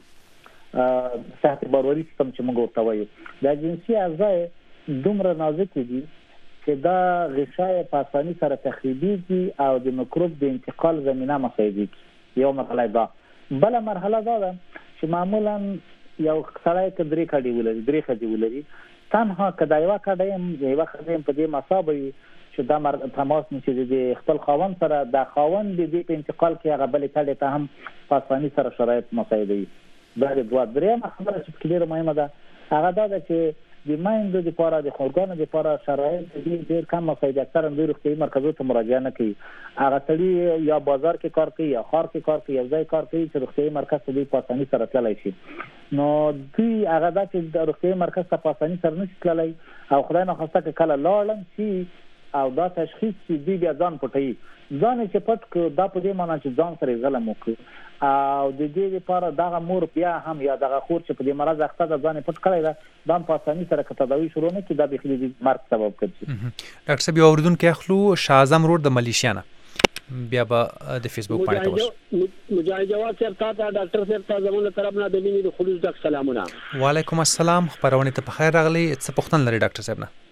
صحت باوري سیستم چې موږ ورته وایو د جنسي اعضاء دومره نازک دي چې دا غشای په اسانۍ سره تخریبېږي او د میکروب د انتقال زمينه مساعدېږي. یو مرحله ده. بل مرحله دا ده چې معمولا یو سړی کې درې کډي ولري درې خدي ولري تنها کدا یو کډي یو خدي په دې مسابقه چې دا مر تماس نشي د خپل خاوند سره د خاوند د دې په انتقال کې هغه بل کډي ته هم په اسانۍ سره شرایط مساعدوي. دا د دوه درې خبره چې ډیره مهمه ده هغه دا ده چې د مایندو د لپاره د خورګانو د لپاره شرایط ډېر کم مساعد اکثر هم د روغتیايي مرکزونو ته مراجعه نه کوي. هغه سړي یا بازار کې کار کوي یا ښار کې کار کوي یا ځای کار کوي چې روغتیايي مرکز ته په اسانۍ سره تللی شي. نو دوی هغه دا چې د روغتیايي مرکز ته په اسانۍ سره نشي تللی او خدای ناخواسته که کله لاړم شي او دا تشخیص چې دوی بیا ځان پټوي ځان چې پټ کړو دا په دې معنی چې ځان سره ظلم وکړي او د دې لپاره دغه مور بیا هم یا دغه خور چې په دې مرض اخته ده ځان پټ کړی ده دا په اسانۍ سره که تداوي شروع نه کړي دا به خلک د مرګ سبب ګرځي. ډاکټر صاحب یو اوریدونکو اخلو شاه اعظم روډ د ملیشیا نه بیا به د فیسبوک باندې تاسو مجاهد جواد صاحب ته ډاکټر صاحب ته زموږ طرف نه د مینې د خلوص ډک سلامونه. وعلیکم السلام خبرونه ته په خیر راغلی. څه پوښتنه لري ډاکټر صاحب نه؟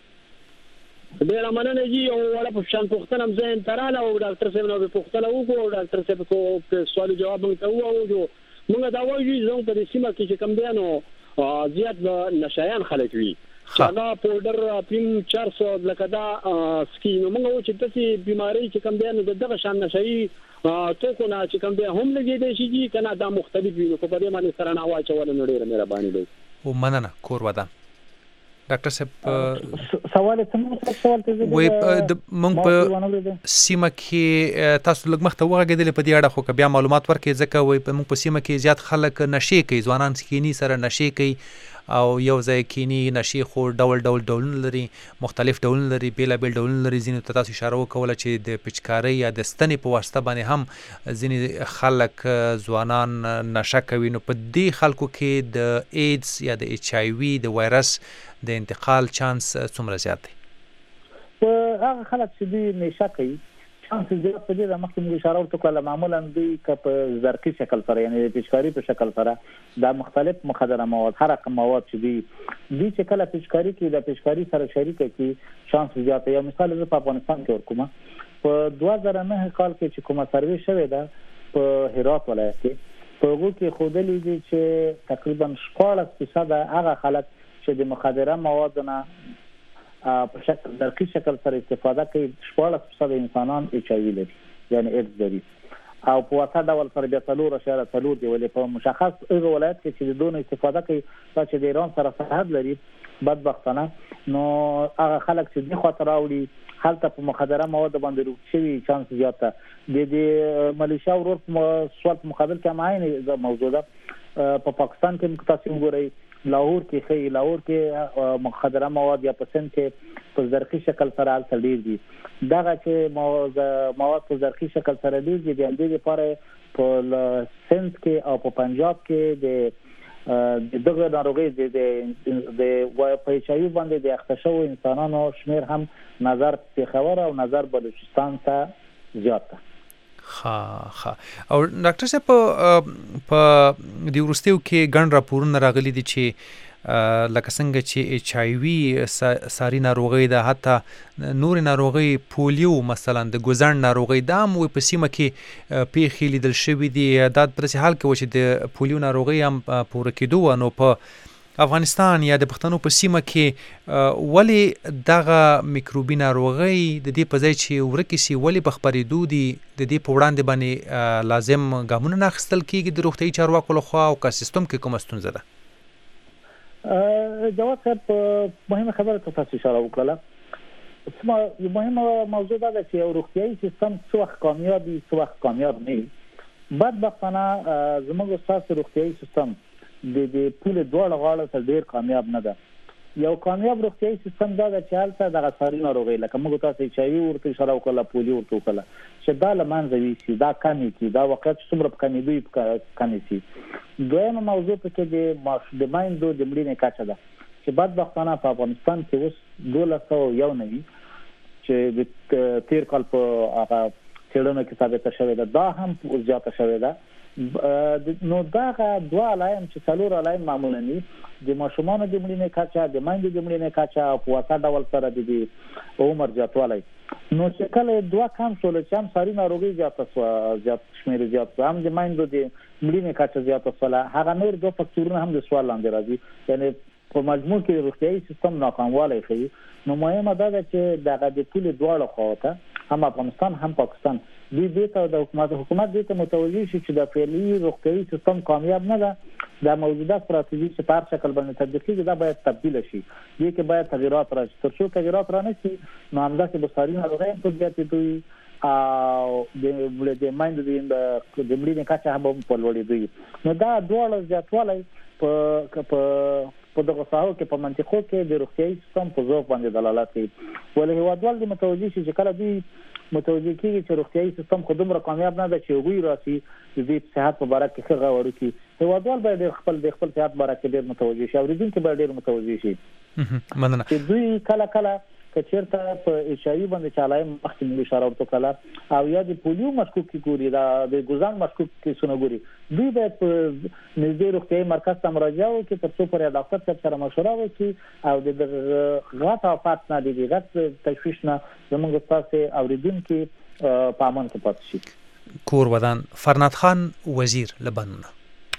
ډېر مننه جی او ولا په شان پوښتنه هم زه انتراله او ډاکټر صاحب نو په پوښتنه وکړو ډاکټر صاحب کو سوال جواب موږ ته وایو موږ دا وایو چې زموږ په سیمه کې چې کم بیانو زیات نشایان خلک وي چې دا پودر پین چار سو لکه دا سکین موږ و چې تاسو بیماری چې کم بیانو دغه شان نشایي تو کو نه چې کم بیا هم لګي دی شي کنه دا مختلف وي نو په دې باندې سره نه واچول نو ډېر مهرباني دی. او مننه کور ودان ډاکټر صاحب سوال ته سوال ته وي د مونږ په سیمه کې تاسو لږ مخته وغږېدل په دې اړه خو بیا معلومات ورکړئ ځکه وي په مونږ په سیمه کې زیات خلک نشي کوي ځوانان سکینی سره نشي کوي او یو ځای کینی نشي خو ډول ډول ډولونه لري مختلف ډولونه لري بیل بیل ډولونه لري ځینې ته تاسو اشاره وکوله چې د پچکارۍ یا د ستنې په واسطه باندې هم ځینې خلک ځوانان نشه کوي. نو په دې خلکو کې د ایډز یا د ایچ آی وي د وایرس د انتقال چانس څومره زیات دی؟ هغه خلک چې دوی نشه کوي چانس زیات په دې د مخکې موږ اشاره ورته کړله معمولا دوی که په زرقي شکل سره یعنې د پچکاري په شکل سره دا مختلف مخدره مواد هر رقم مواد چې دوی دوی چې کله پچکاري کوي د پچکاري سره شریکه کړي چانس زیات دی. یو مثال زه په افغانستان کې ورکوم په دوه زره نه کال کې چې کومه سروې شوې ده په هرات ولایت کې په هغو کې ښودلي دي چې تقریبا شپاړس فیصده هغه خلک چې د مخدره موادو نه په شکل درقي شکل سره استفاده کوي شپاړس فیصده انسانان ایچ آی وي لري یعنی ایډز لري او په واقع ډول سره بیا څلور اشاره څلور دی ولې په مشخص هغه ولایت کې چې دونه استفاده کوي چې د ایران سره سرحد لري بدبختانه نو هغه خلک چې د خاطر راوړي هلته په مخدره مواد باندې روغ شوي چانس زیات ده. د دې ملیشیا ورور سوال په مقابل کې معاینه موضوع ده په پاکستان کې متاسم ګوري لاهور کې خې لاهور کې مخدره مواد یا پسند کې په زرقي شکل سره حل تلیر دي دغه چې مواد په زرقي شکل سره دي د دې لپاره په سند کې او په پنجاب کې د دغه ناروغي د د په ایچ آی وي باندې د اختشو انسانانو شمیر هم نظر پیښور او نظر بلوچستان ته زیات ده. ها ها او ډاکټر صاحب په په د ورستیو کې ګڼ راپورونه راغلي دي چې لکه څنګه چې ایچ آی وي ساري ناروغي ده حتی نور ناروغي پولیو مثلا د ګوزن ناروغي دا هم په سیمه کې پیښې لیدل شوې دي دا په داسې حال کې و چې د پولیو ناروغي هم پوره کېدو نو په افغانستان یا د پښتنو په سیمه کې ولی دغه میکروبي ناروغي د دې په ځای چې ورکې سي ولی په خپرېدو دي د دې په وړاندې باندې لازم ګامونه نه اخیستل کېږي د روغتیايي چارواکو لخوا او که سیستم کې کومه ستونزه ده؟ جواد صاحب مهمه خبره ته تاسو اشاره وکړه څه مهمه موضوع ده چې یو روغتیايي سیستم څو وخت کامیاب وي څو وخت کامیاب نه وي بدبختانه زموږ اساسي روغتیايي سیستم د د پوله دوه غاړه ته ډیر کامیاب نه ده. یو کامیاب روغتیايي سیستم دا د چالت د غساري ناروغي لکه موږ تاسو چې ورته اشاره وکړه پولیو ورته وکړه چې دا لمنځه وي دا کمی کی دا وخت څومره کمی دوی کمی سي. دویمه موضوع په کې د د مایندو د مړینې کچه ده چې بدبختانه په افغانستان کې اوس دولس سوه یو نوي چې د تیر کال په هغه څېړنه کې ثابته شوې ده دا هم زیاته شوې ده. نو دا دوه علایم چې څلور علایم معمولا دي د ماشومانو د مړینې کچه د مایندو د مړینې کچه په واسطه ډول سره د عمر زیاتوالی. نو چې کله دوه کم شول چې هم ساري ناروغي زیاته شو زیات شمیر زیات شو هم د مایندو د مړینې کچه زیاته شول هغه نور دوه فکتورونه هم د سوال لاندې راځي یعنی په مجموع کې روغتیايي سیستم ناکاموالی ښیي. نو مهمه دا ده چې دغه د ټولې دواړو خواته هم افغانستان هم پاکستان دوی دې ته د حکومت حکومت دې ته متوجه شي چې د فعلي روغتیايي سیستم کامیاب نه ده د موجوده استراتیژي چې په هر شکل باندې تطبیق کیږي دا باید تبدیل شي دې کې باید تغیرات راشي. تر څو تغیرات را نشي نو همداسې به ساري ناروغۍ په زیاتې دوی او د د مایندو د مړینې کچه هم په لوړې دوی. نو دا دواړه زیاتوالی په په په دغه ساحو کې په منطقو کې د روغتیايي سیستم په ضعف باندې دلالت کوي. ولې هیوادوال د متوجه شي چې کله دوی متوجه کیږي چې روغتیايي سیستم خو دومره کامیاب نه ده چې هغوی راسي د دې صحت په باره کې ښه غور وکړي. هیوادوال باید خپل د خپل صحت باره کې ډېر متوجه شي اورېدونکي باید ډېر متوجه شي مننه چې دوی کله کله که چېرته په ایچ آی وي باندې چې علایم مخکې موږ اشاره ورته کړله او یا د پولیو مشکوک کې ګوري دا د ګوزان مشکوک کیسونه ګوري دوی باید په نږدې روغتیايي مرکز ته مراجعه وکړي تر څو پورې ډاکټر صاحب سره مشوره وکړي او د غټ آفات نه د غټ تشویش نه زموږ ستاسو اورېدونکي په امان کې پاتې شي. کور ودان فرناد خان وزیر لبنان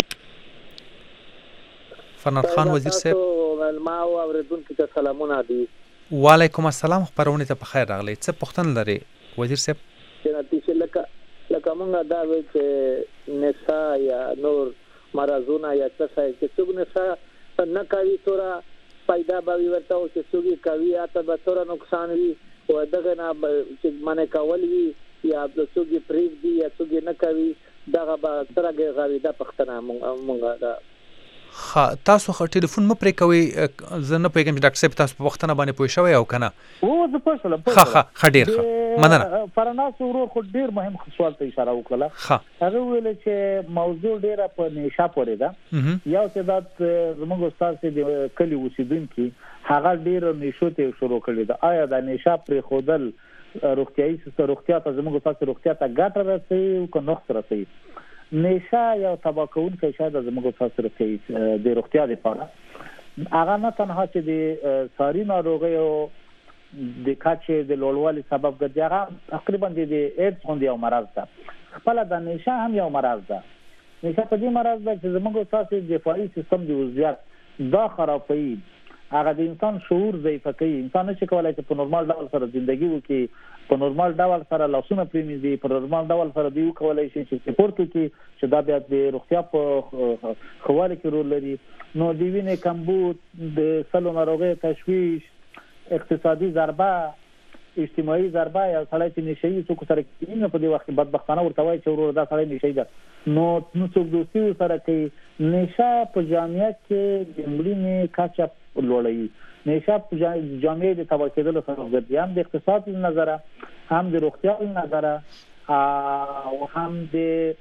فرناد خان وزیر صاحب ما اوریدونکو ته سلامونه دي. وعلیکم السلام خبرونه ته په خیر راغلی. څه پوښتنه لري وزیر صاحب؟ چې لکه لکه موږ دا وایو چې نسا یا نور مرزونه یا څه چې څوک نسا نه کوي تورا پیدا به ورته او چې څوک کوي اته به تورا نقصان وي او دغه نه چې منه کول وي یا څوک پریف دي یا څوک نه کوي دغه به ترګه غوي د پښتنه مونږه دا خا تاسو خو ټلیفون مو پرې کوي زه نه پوهیږم چې ډاکټر صاحب تاسو په وختونه باندې پوه شوی او کنه او زه پوه شوم ښه ښه ښه ډېر ښه مننه. فرناس ورور خو ډېر مهم سوال ته اشاره وکړه. ښه هغه ویل چې موضوع ډېره په نشه پورې ده یو چې دا زموږ استاد د کلی اوسیدونکي هغه ډېر نشو ته شروع کړی ده آیا د نشه پرې خودل روغتیايي سیستم روغتیا ته زموږ استاد روغتیا ته ګټه رسوي او که نقص رسوي؟ نشه یا تباکون که شاید از موږ تاسو راځي د روغتیا لپاره هغه نه تنها چې د ساري ناروغي او د کچې د لوړوالي سبب ګرځي هغه تقریبا د ایډز غوندې یو مرض ده خپل د نشه هم یو مرض ده. نشه په دې مرض ده چې زموږ تاسو دفاعي سیستم د وضعیت دا خرابوي هغه د انسان شعور ضعیف کوي. انسان نشي کولای چې په نورمال ډول سره ژوندۍ وکړي په نورمال ډول سره لاسونه پریمځي په نورمال ډول سره دی کولای شي چې سپورت وکړي چې دا بیا د روغتیا په خواله کې رول لري. نو د وینې کمبود د سلو ناروغۍ تشویش اقتصادي ضربه اجتماعي ضربه یا سړی چې نشي څوک سره کېږي په دې وخت کې بدبختانه ورته وایي چې ورور دا سړی نشي ده نو نو څوک دوستي سره کوي. نشه په جامعه کې د مړینې کچه لوړوي. نشه په جامعه د تباه کېدلو سبب ګرځي هم د اقتصاد له نظره هم د روغتیا له نظره او هم د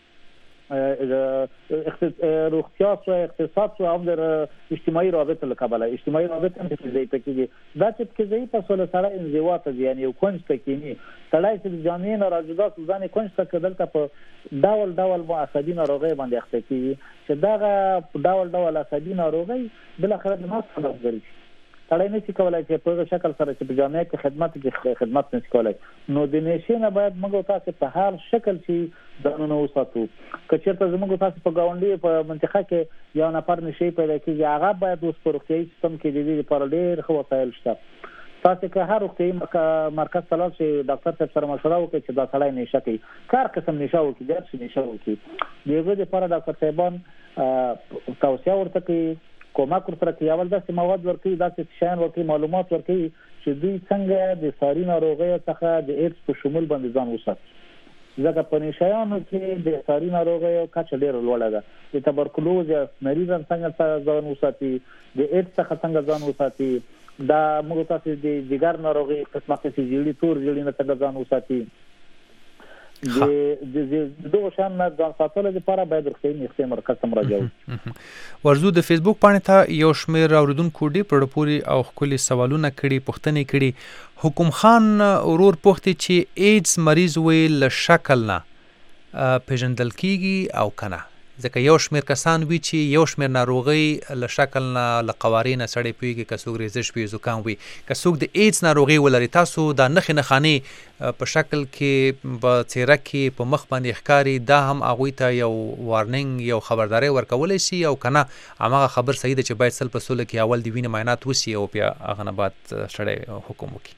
روغتیا او اقتصاد او هم د اجتماعي رابطه له کبله اجتماعي رابطه هم ځای پکې دا چې کې ځای په سول سره انزوا ته یعنی یو کونج پکې نه تلای چې د جامعې نه راځي ځان کونج ته کېدل ته په ډول ډول مو عصبي ناروغي باندې اخته کیږي چې دا ډول ډول عصبي ناروغي بل اخر د ما سبب ګرځي. سړی نشي کولای چې په شکل سره چې په جامعه کې خدمت کې خدمت نشي کولای. نو د نشي نه باید موږ تاسو په هر شکل چې ځانونه وساتو. که چېرته زموږ تاسو په گاونډي په منطقه کې یو نفر نشي پیدا کیږي هغه باید اوس په روغتیايي سیستم کې د دې لپاره ډېر ښه وسایل شته. تاسو که هر روغتیايي مرکز ته لاړ شئ ډاکټر صاحب سره مشوره وکړئ چې دا سړی نشه کوي کار قسم نشه وکړي ډېر څه نشه وکړي د هغه لپاره ډاکټر صاحبان توصیه ورته کوي کومک ورته کوي اول داسې مواد ورکوي داسې شیان ورکوي معلومات ورکوي چې دوی څنګه د ساري ناروغیو څخه د ایډز په شمول باندې ځان وساتي. ځکه په نشایانو کې د ساري ناروغیو کچه ډېره لوړه ده. د تبرکلوز یا سنري رنځ څنګه ځان وساتي، د ایډز څخه څنګه ځان وساتي، دا موږ تاسو د جګر ناروغي قسمه کې جیړي تور جیړي نه څنګه ځان وساتي. د د دوه شان نه ځان ساتلو لپاره باید روغتیايي نقطې مرکز ته مراجعه وکړو. ورزو د فیسبوک باندې ته یو شمېر اوریدونکو ډېر په اړه پورې او ښکلي سوالونه کړي، پوښتنې کړي. حکم خان ورور پوښتي چې ایډز مریض وي له شکل نه پیژندل کیږي او کنه، ځکه یو شمېر کسان وي چې یو شمېر ناروغي له شکل نه له قوارې نه سړی پوهېږي، که څوک ریزش وي، زکام وي، که څوک د ایډز ناروغي ولري، تاسو دا نښې نښانې په شکل کې په څېره کې په مخ باندې ښکاري، دا هم هغوی ته یو وارننګ یو خبرداری ورکولی شي او که نه هماغه خبر صحیح ده چې باید سل په سلو کې اول د وینې معاینات وسي او بیا هغه نه بعد سړی حکم وکړي.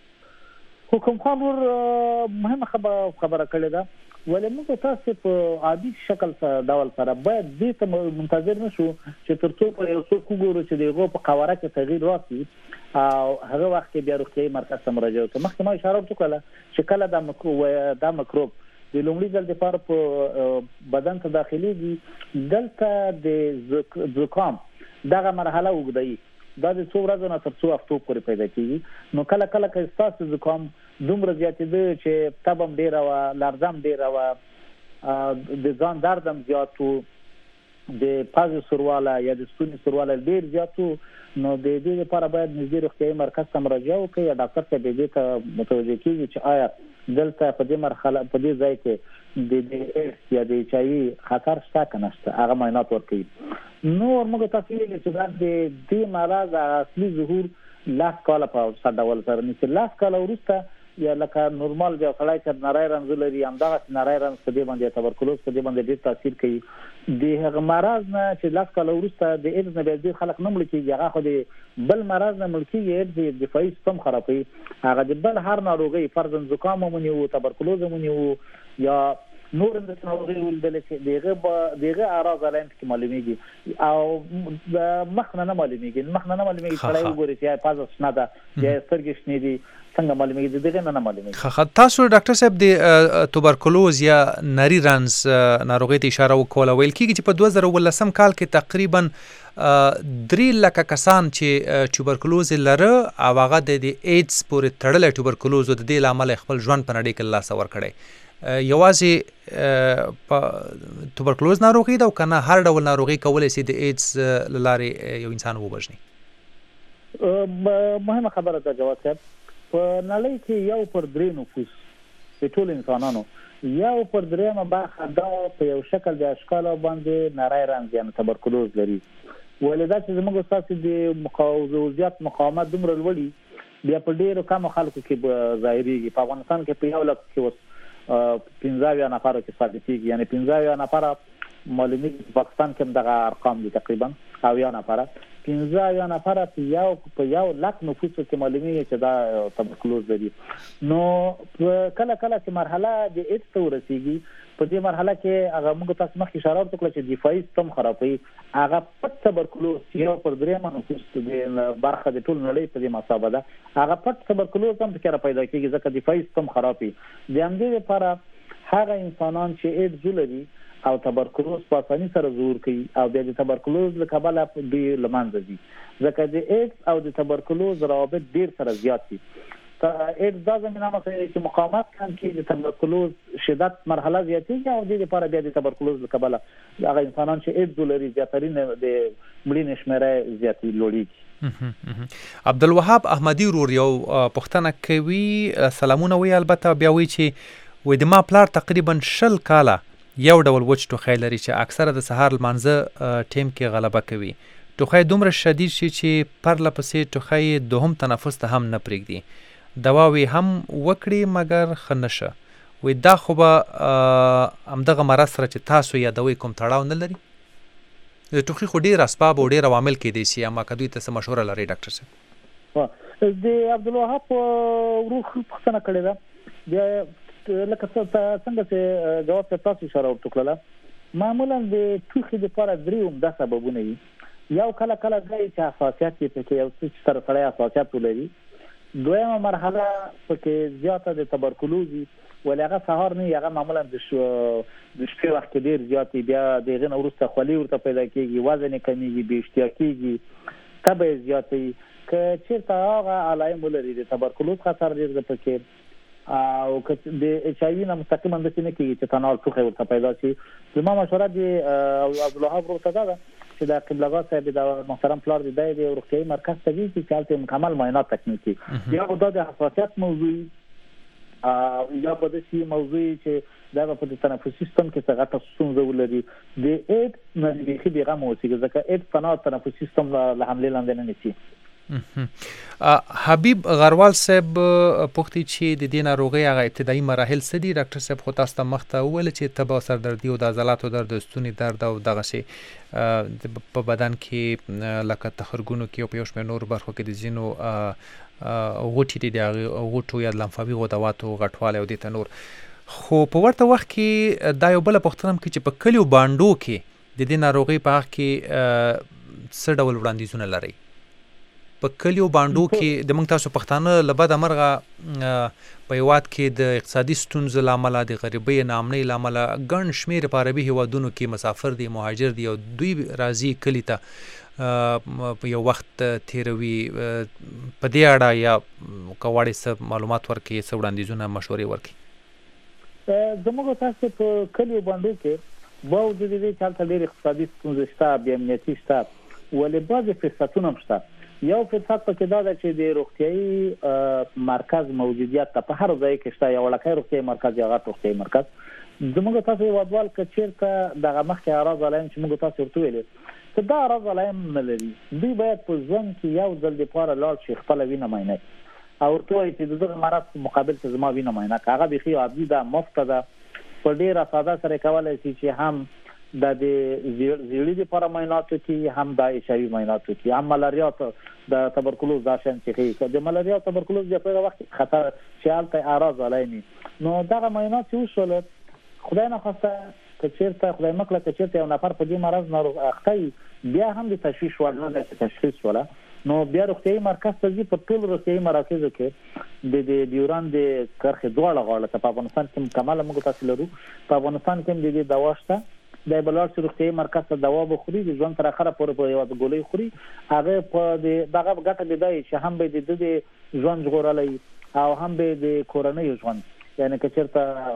حکم خان ور مهمه خبره خبره کړې ده، ولې موږ تاسو په عادي شکل ډول سره باید دې ته منتظر نشو چې تر څو په یو څوک وګورو چې دغه په قواره کې تغییر راسي او هغه وخت کې بیا روغتیايي مرکز ته مراجعه وکړو. مخکې ما اشاره وکړه چې کله دا مکروب دا مکروب د لومړي ځل لپاره په بدن ته داخليږي، دلته د زکام دغه مرحله وګړي دا د څو ورځې نه تر څو هفتو پورې پیدا کیږي. نو کله کله کې تاسو زکام دومره زیاتېده چې تبم ډېره وه، لرزم ډېره وه، د ځان دردم زیات و، د پزې سورواله یا د ستوني سورواله ډېر زیات و، نو د دې لپاره باید نږدې روغتیايي مرکز ته مراجعه وکړي یا ډاکټر ته دې ته متوجه کېږي چې آیا دلته په دې مرحله په دې ځای کې د ایډز یا د ایچ آی وي خطر شته که نه شته، هغه معاینات ورکوي. نور موږ تاسو ویلي چې دا د دې مرض اصلي ظهور لاس کاله په اوسط ډول سره نیسي. لاس کاله وروسته یا لکه نورمال بیا سړی چې نری رنځ لري همدغسې نری رنځ په دې باندې تبرکلوز په دې باندې ډېر تاثیر کوي. د هغه مرض نه چې لاس کاله وروسته د ایډز نه بیا ډېر خلک نه مړه کېږي، هغه خو د بل مرض نه مړه کېږي، ایډز دفاعي سیستم خرابوي. هغه د بل هر ناروغۍ فرضاً زکام ومونیو، تبرکلوز ومونیو یا نور د ناروغۍ ولیدل چې دغه دغه اعراض علائم کې معلومیږي او مخ نه نه معلومیږي، مخ نه نه معلومیږي. سړی وګوري چې پازه شنه ده یا سترګې شنې دي، څنګه معلومیږي دغه نه نه معلومیږي. خا تاسو ډاکټر صاحب د توبرکلوز یا نری رنځ ناروغۍ ته اشاره وکوله، ویل کېږي چې په دوه زره اوولسم کال کې تقریبا درې لکه کسان چې توبرکلوز لره او هغه د ایډز پورې تړلی توبرکلوز د دې له امله خپل ژوند په نړۍ کې له لاسه ورکړی. یوازې په توبرکلوز ناروغي ده او که نه هر ډول ناروغي کولی شي د ایډز له لارې یو انسان ووژني؟ مهمه خبره ده جواد صاحب، په نړۍ کې یو پر درې نفوس د ټول انسانانو یو پر درېیمه برخه دا په یو شکل د اشکالو باندې نری رنځ یعنې تبرکلوز لري. ولې دا چې زموږ ستاسو د مقاومت مقاومت دومره لوړي بیا په ډېرو کمو خلکو کې ظاهرېږي. په افغانستان کې په یو لک کې اوس پنځه اویا نفرو کې ثابتېږي، یعنې پنځه اویا نفره معلومیږي. په پاکستان کې هم دغه ارقام دي، تقریبا اویا نفره پنځه اویا نفره په یو په یو لک نفوسو کې معلومیږي چې دا تبرکلوز لري. نو کله کله چې مرحله د ایډز ته ورسېږي، په دې مرحله کې هغه موږ تاسو مخکې اشاره وکړه چې دفاعي سیستم خرابوي. هغه پټ تبرکلوز یو پر درېیمه نفوس د برخه د ټول نړۍ په دې مسابقه ده، هغه پټ تبرکلوز هم پکې را پیدا کېږي ځکه دفاعي سیستم خراب وي. د همدې لپاره هغه انسانان چې ایډز ولري او تبرکلوز په اساني سره ظهور کوي او بیا د تبرکلوز له کبله دوی له منځه ځي، ځکه د ایډز او د تبرکلوز روابط ډېر سره زیات دي. ایډز دا زمینه مسایل چې مقاومت کم کړي، د تبرکلوز شدت مرحله زیاتېږي او د دې لپاره بیا د تبرکلوز له کبله هغه انسانان چې ایډز ولري زیاترین د مړینې شمېره زیاتې لوړېږي. عبدالوهاب احمدي ورور یو پوښتنه کوي، سلامونه وایي، البته بیا وایي چې وایي د ما پلار تقریبا شل کاله یو ډول وچ ټوخی لري چې اکثره د سهار لمانځه ټیم کې غلبه کوي. ټوخی دومره شدید شي چې پرله پسې ټوخی دوهم تنفس ته هم نه پرېږدي. دواوې هم وکړي مګر ښه نشه. وایي دا خو به همدغه مرض سره چې تاسو یادوئ کوم تړاو نه لري؟ د ټوخي خو ډېر اسباب او ډېر عوامل کېدی شي، اما که دوی ته څه مشوره لرئ ډاکټر صاحب؟ د عبدالوهاب ورور پوښتنه کړې ده، بیا لکه څنګه چې جواب ته تاسو اشاره وکړله، معمولا د ټوخي لپاره درې عمده سببونه وي. یو کله کله دا چې حساسیت یې پکې یو څه چې سره سړی حساسیت ولري، دویمه مرحله پکې زیاته د تبرکلوزي ولې هغه سهار نه هغه معمولا د د شپې وخت کې ډیر زیات بیا دغه وروسته خولي ورته پیدا کیږي وزن کمیږي به اشتیا کیږي تبه زیاتې که چیرته هغه علائم لري د تبرکلوز خطر ډیر ده پکې او که د ایچ آی وی نه مستقیما د سینې کې چې تنال ټوخه ورته پیدا شي زما مشوره دی عبدالوهاب ورته ده چې د قبلګاه صاحب د محترم پلار دی د روغتیايي مرکز ته ویږي چې هلته مکمل معاینات تکنیکی یا به د حساسیت موضوع یا به د سی موضوع چې دا په تنفسي سیستم کې څنګه تاسو ولري د اید نه بيخي بیغه موسیقي ځکه اید تناو تنفسي سیستم له حمله لاندې نه نشي. حبیب غروال صاحب پوښتنه چې د دې ناروغي هغه ابتدایي مراحل څه دي ډاکټر صاحب خو تاسو ته مخته ویل چې تبه سردردي او د عضلاتو درد او ستوني درد او دغه شی په بدن کې لکه تخرګونو کې او په یو شمېر نور برخو کې د ځینو غوټې دي د غوټو یا لمفاوي غدواتو غټوالی او د تنور خو په ورته وخت کې دا یو بل پوښتنه کوي چې په کلیو باندو کې د دې ناروغي په حق کې څه ډول وړاندیزونه لري په کلیو باندو کې د موږ تاسو پښتانه لبد امرغه په یوات کې د اقتصادي ستونزو لامل د غریبۍ نامنۍ لامل ګڼ شمیر په عربي هیوادونو کې مسافر دي مهاجر دي او دوی راځي کلی ته په یو وخت تیروي په دې اړه یا کواړې څه معلومات ورکړي څه وړاندیزونه مشورې ورکړي زموږ تاسو په کلیو باندو کې باوجود دې چې هلته ډېر اقتصادي ستونزې شته بې امنیتي شته ولې بعضې فرصتونه هم شته یو فرصت پکې دا ده چې د روغتیايي مرکز موجودیت په هر ځای کې شته یو لکه روغتیايي مرکز یا غټ روغتیايي مرکز زموږ تاسو ودوال کې چیرته دغه مخکې اراز علیم چې موږ تاسو ورته ویل چې دا اراز علیم نه لري دوی باید په ځوان کې یو ځل د پاره لاړ شي خپل وینه معاینه او ورته وایي چې دغه مرض مقابل ته زما وینه معاینه هغه بيخي عادي ده مفت ده په ډیره ساده سره کولای شي چې هم د زیړی د لپاره معایناتو کې هم د ایچ آی وی معایناتو کې هم ملاریا د تبرکلوز د شان چې د ملاریا او تبرکلوز په وخت خطر چې حالت اعراض علایمي نو دغه معاینات وشول خدای نه خواسته چې چیرته خدای مکله چې چیرته یو نفر په دې مرض ناروغ اخته بیا هم د تشخیص ورنه د تشخیص ولا نو بیا روغتیايي مرکز ته ځي په ټول روغتیايي مراکزو کې د د ډیوران د کرخې دواړه غاړه ته په افغانستان کې مکمل موږ تاسو لرو په افغانستان کې د دې دوا شته د بلار روغتیايي مرکز ته دوا بخوري د ژوند تر اخره پورې په یو ګولۍ خوري هغه په دغه ګټه دی چې هم به د ژوند ژغورلای او هم به د کورنۍ ژوند یعنی که چیرته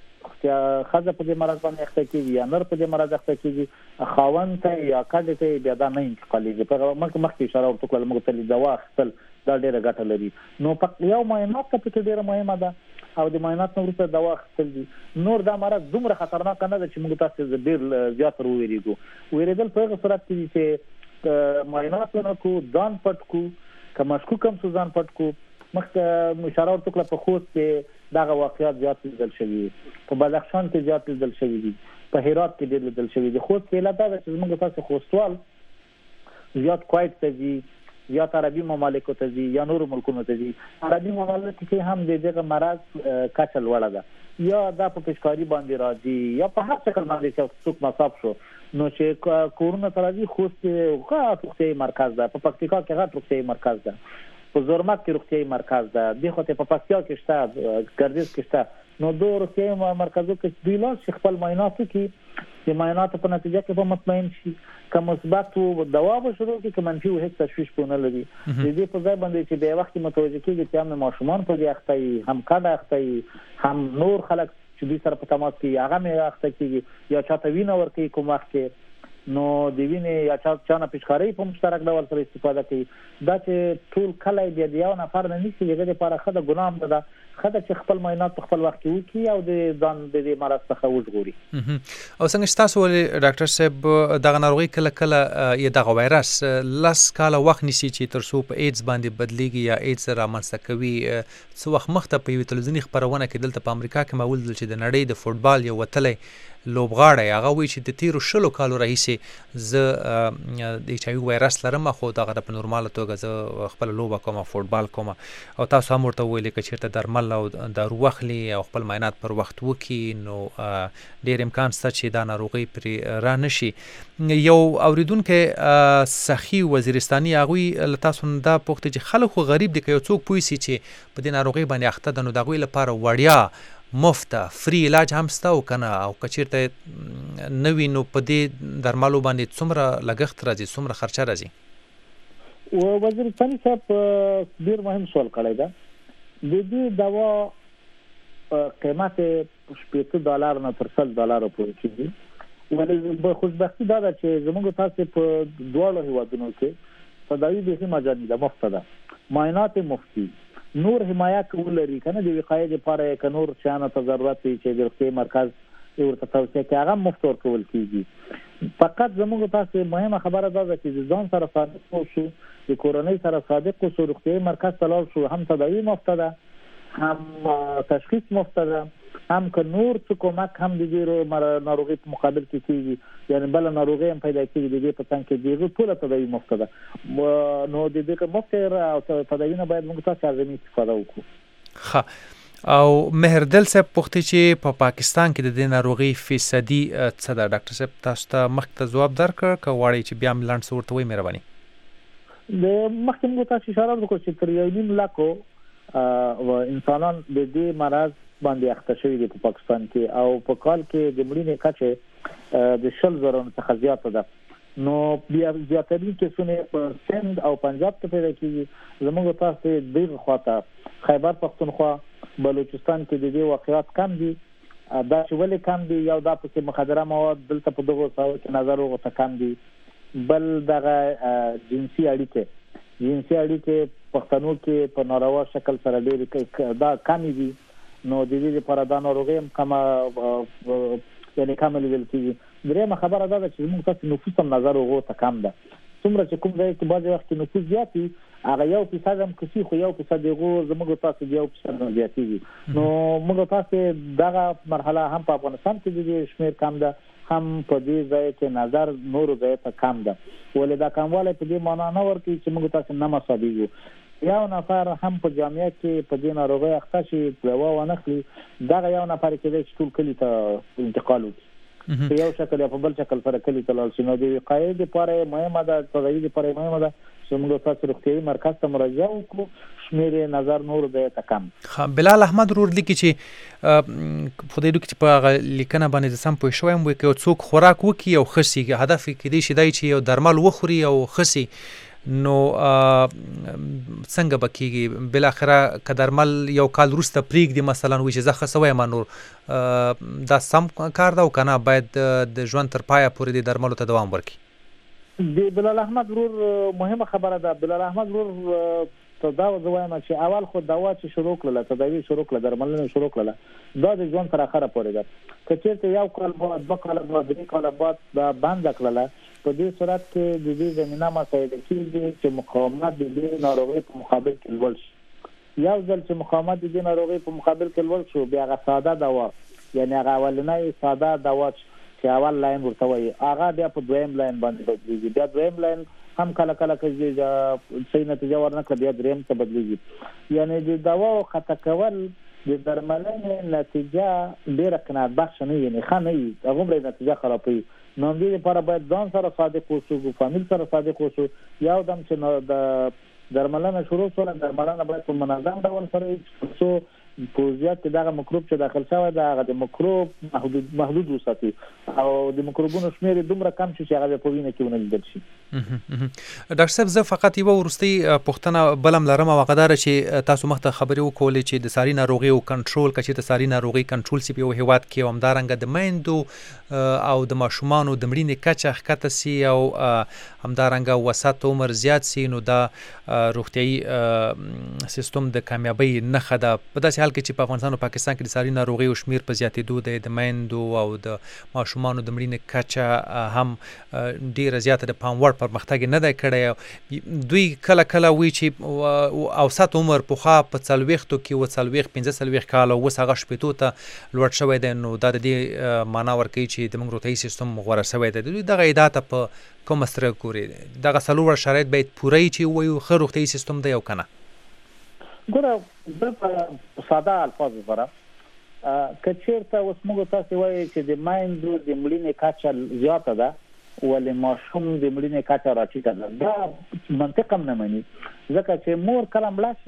خزه په دې مرض باندې اخته کیږي یا نر په دې مرض اخته کیږي خاوند ته یا کډه ته بیا دا نه انتقالېږي په مخکې مخکې اشاره ورته کړل موږ ته دوا اخیستل دا ډیره ګټه لري نو په یو معاینات ته په ډیره مهمه ده او د معاینات نو وروسته دوا اخیستل دي نور دا مرض دومره خطرناک نه ده چې موږ تاسو ډیر زیات وروېږو ویریدل په هغه صورت کې چې معاینات نه کو ځان پټ کو که مشکوک هم ځان پټ کو مخکې اشاره ورته کړل په خوست کې دغه واقعیت زیات لیدل شوي په بدخشان کې زیات لیدل شوي دي په هرات کې ډېر لیدل شوي دي خوست کې علت دا ده چې موږ تاسو خوستوال زیات کویت ته ځي زیات عربي ممالکو ته ځي یا نور ملکونو ته ځي عربي ممالک کې هم د دغه مرض کچه لوړه ده یا دا په پېشکاري باندې راځي یا په هر شکل باندې چې څوک مصاب شو نو چې کورونا ته راځي خوست غاټ روغتیايي مرکز ده په پکتیکا کې غاټ روغتیايي مرکز ده په زورمات کې روغتیايي مرکز ده د خو ته په پکتیا کې شته ګردیز کې شته نو دوه روغتیايي مرکزو کې دوی لا خپل معایناتو کې د معایناتو په نتیجه کې به مطمئن شي که مثبت او دوا به شروع کې که منفي او هیڅ تشویش پونه لري د دې په ځای باندې چې به وخت متوجه کېږي چې هم ماشومان په دې اخته هم کډه اخته هم نور خلک چې دوی سره په تماس کې هغه مې اخته کېږي یا چاته وینه ورکوي کوم وخت کې نو د وینې یا چا چانه پېشکاري په مشترک ډول سره استفاده کوي دا چې ټول کله بیا د یو نفر نه نیسي دغه لپاره ښه ده ګناه هم ده ښه ده چې خپل معاینات په خپل وخت کې وکړي او د ځان د دې مرض څخه وژغوري او څنګه چې تاسو ولې ډاکټر صاحب دغه ناروغي کله کله یا دغه وایرس لس کاله وخت نیسي چې تر څو په ایډز باندې بدلیږي یا ایډز رامنځته کوي څه وخت مخته په یوه تلویزیوني خپرونه کې دلته په امریکا کې ما ولیدل چې د نړۍ د فوټبال یو وتلی لوبغاړی هغه وایي چې د تیرو شلو کالو راهیسې زه د ایچ آی وي وایرس لرم خو دغه د په نورماله توګه زه خپله لوبه کوم فوټبال کوم او تاسو هم ورته وویلې که چېرته درمل او دارو واخلي او خپل معاینات پر وخت وکړي نو ډېر امکان شته چې دا ناروغي پرې را نه شي. یو اورېدونکی سخي وزیرستاني هغوی له تاسو نه دا پوښتي چې خلک خو غریب دي که یو څوک پوه سي چې په دې ناروغۍ باندې اخته ده نو د هغوی لپاره وړیا مفته فری علاج هم شته او که نه او که چېرته نه وي نو په دې درملو باندې څومره لګښت راځي څومره خرچه راځي؟ وزیرستاني صاحب ډېر مهم سوال کړی ده. د دې دوا قیمت شپېته ډالر نه تر سل ډالرو پورې کېږي ولې خوشبختي دا ده چې زموږ تاسې په دواړو هېوادونو کې تداوي بیخي مجاني ده مفته ده معاینات مفتي نور حمایت کول لري کنه د وقایې لپاره که نور شانه ته ضرورت وي چې د روغتیايي مرکز ورته توصیه کوي هغه مفت ورکول کېږي. فقط زموږ تاسې مهمه خبره دا ده چې د ځان سره صادق اوسو د کورنۍ سره صادق اوسو روغتیايي مرکز ته لاړ شو هم تداوي مفته ده هم تشخیص مفته ده هم که نور څه کومک هم د دې ناروغۍ په مقابل کې کېږي یعنې بله ناروغۍ هم پیدا کېږي د دې په څنګ کې د هغې ټوله تداوي مفته ده نو د دې مفته او تداوي نه باید موږ تاسې ارزاني استفاده وکړو. ښه او مهردل صاحب پوښتي چې په پاکستان کې د دې ناروغۍ فیصدي څه ده؟ ډاکټر صاحب تاسو ته مخکې ته ځواب درکړ که غواړئ چې بیا هم لنډ څه ورته وایي مهرباني؟ د مخکې موږ تاسو اشاره وکړو چې تر یو نیم لاکو انسانان د دې مرض باندې اخته شوي دي په پاکستان کې او په کال کې د مړینې کچه د شل زرو څخه زیاته ده نو بیا زیاترین کیسونه په سند او پنجاب کې پیدا کېږي. زموږ تاسې دغه خواته خیبر پښتونخوا بلوچستان کې د دې واقعیات کم دي. دا چې ولې کم دي یو دا پکې مخدره مواد دلته په دغو ساحو کې نظر ورته کم دي بل دغه جنسي اړیکې جنسي اړیکې پښتنو کې په ناروا شکل سره ډېرې دا کمې دي نو د دې لپاره دا ناروغي هم کمه یعنې کمه لیدل کېږي. درېیمه خبره دا ده چې زموږ تاسې نفوس هم نظر هغو ته کم ده څومره چې کوم ځای کې بعضې وخت کې نفوس زیات وي هغه یو فیصد هم کسي خو یو فیصد هغو زموږ تاسې د یو فیصد نه زیاتېږي نو موږ تاسې دغه مرحله هم په افغانستان کې د دې شمېر کم ده هم په دې ځای کې نظر نورو ځایو ته کم ده ولې دا کموالی په دې معنا نه ورکوي چې موږ تاسې نه مصابېږو. یو نفر هم په جامعه کې په دې ناروغۍ اخته شي دوا ونه خلي دغه یو نفر کېدای چې ټول کلي ته انتقال وکړي په یو شکل یا په بل شکل سره کلي ته لاړ شي نو د وقایې دپاره مهمه ده تداوي دپاره مهمه ده چې موږ تاسو روغتیايي مرکز ته مراجعه وکړو شمېر نظر نورو ځایو ته کم. بلال احمد ورور لیکي چې خدای دوکي چې په هغه لیکنه باندې زه سم پوه شوی یم وایي که یو څوک خوراک وکړي او ښه سي هدف یې کیدای شي دی چې یو درمل وخوري او ښه سي نو څنګه به کېږي بالاخره که درمل یو کال وروسته پرېږدي مثلا وایي چې زه ښه سوی یم نور دا سم کار ده او که نه باید د ژوند تر پایه پورې د درملو ته دوام ورکړي؟ د بلال احمد ورور مهمه خبره ده. بلال احمد ورور ته دا زه وایم چې اول خو دوا چې شروع کړله تداوي شروع کړله درملنه شروع کړله دا د ژوند تر اخره پورې ده که چېرته یو کال بعد دوه کاله بعد درې کاله بعد دا بنده کړله په دې صورت کې د دې زمینه مساعده کېږي چې مقاومت د دې ناروغۍ په مقابل کې لوړ شي. یو ځل چې مقاومت د دې ناروغۍ په مقابل کې لوړ شو بیا هغه ساده دوا یعنې هغه اولنۍ ساده دوا چې اول لاین ورته وایي هغه بیا په دویم لاین باندې بدلېږي بیا دویم لاین هم کله کله که صحیح نتیجه ورنه کړه بیا درېیم ته بدلېږي یعنې د دواو خطا کول د درملنې نتیجه ډېره قناعت بخشه نه وي یعنې ښه نه وي هغومره نتیجه خرابوي نو همدې لپاره باید ځان سره صادق اوسو فامیل سره صادق اوسو یو دم چې د درملنه شروع شوله درملنه باید په منظم ډول سره وي څو په زیات کې دغه مکروب چې داخل شوی دی هغه د مکروب محدود محدود وساتي او د مکروبونو شمېر دومره کم شي چې هغه په وینه کې ونه لیدل شي. ډاکټر صاحب زه فقط یوه وروستۍ پوښتنه بل هم لرم او هغه دا ده چې تاسو مخته خبرې وکولې چې د ساري ناروغیو کنټرول که چېرته ساري ناروغي کنټرول سي په یو هېواد کې او همدارنګه د میندو او د ماشومانو د مړینې کچه ښکته سي او همدارنګه وسط عمر زیات سي نو دا روغتیايي سیستم د کامیابۍ نښه ده. په داسې صورتحال کې چې په افغانستان او پاکستان کې د ساري ناروغي او شمیر په زیاتېدو دی، د میندو او د ماشومانو د مړینې کچه هم ډیره زیاته د پام وړ پرمختګ نه دی کړی. دوی کله کله وی چې اوسط عمر پخوا په څلوېښتو کې و څلوېښت پنځه څلوېښت کاله اوس هغه شپېتو ته لوړ شوی دی، نو دا د دې معنا ورکوي چې زموږ روغتیايي سیستم غوره شوی دی. دوی دغه ادعا ته په کومه سترګه ګوري؟ دغه څلور شرایط باید پوره وي چې ووایو ښه روغتیايي سیستم دی او که نه؟ ګوره زه په ساده الفاظو سره که چېرته اوس موږ تاسې وایي چې د میندو د مړینې کچه زیاته ده ولې ماشوم د مړینې کچه راټیټه ده، دا منطق هم نه مني، ځکه چې مور کله مړه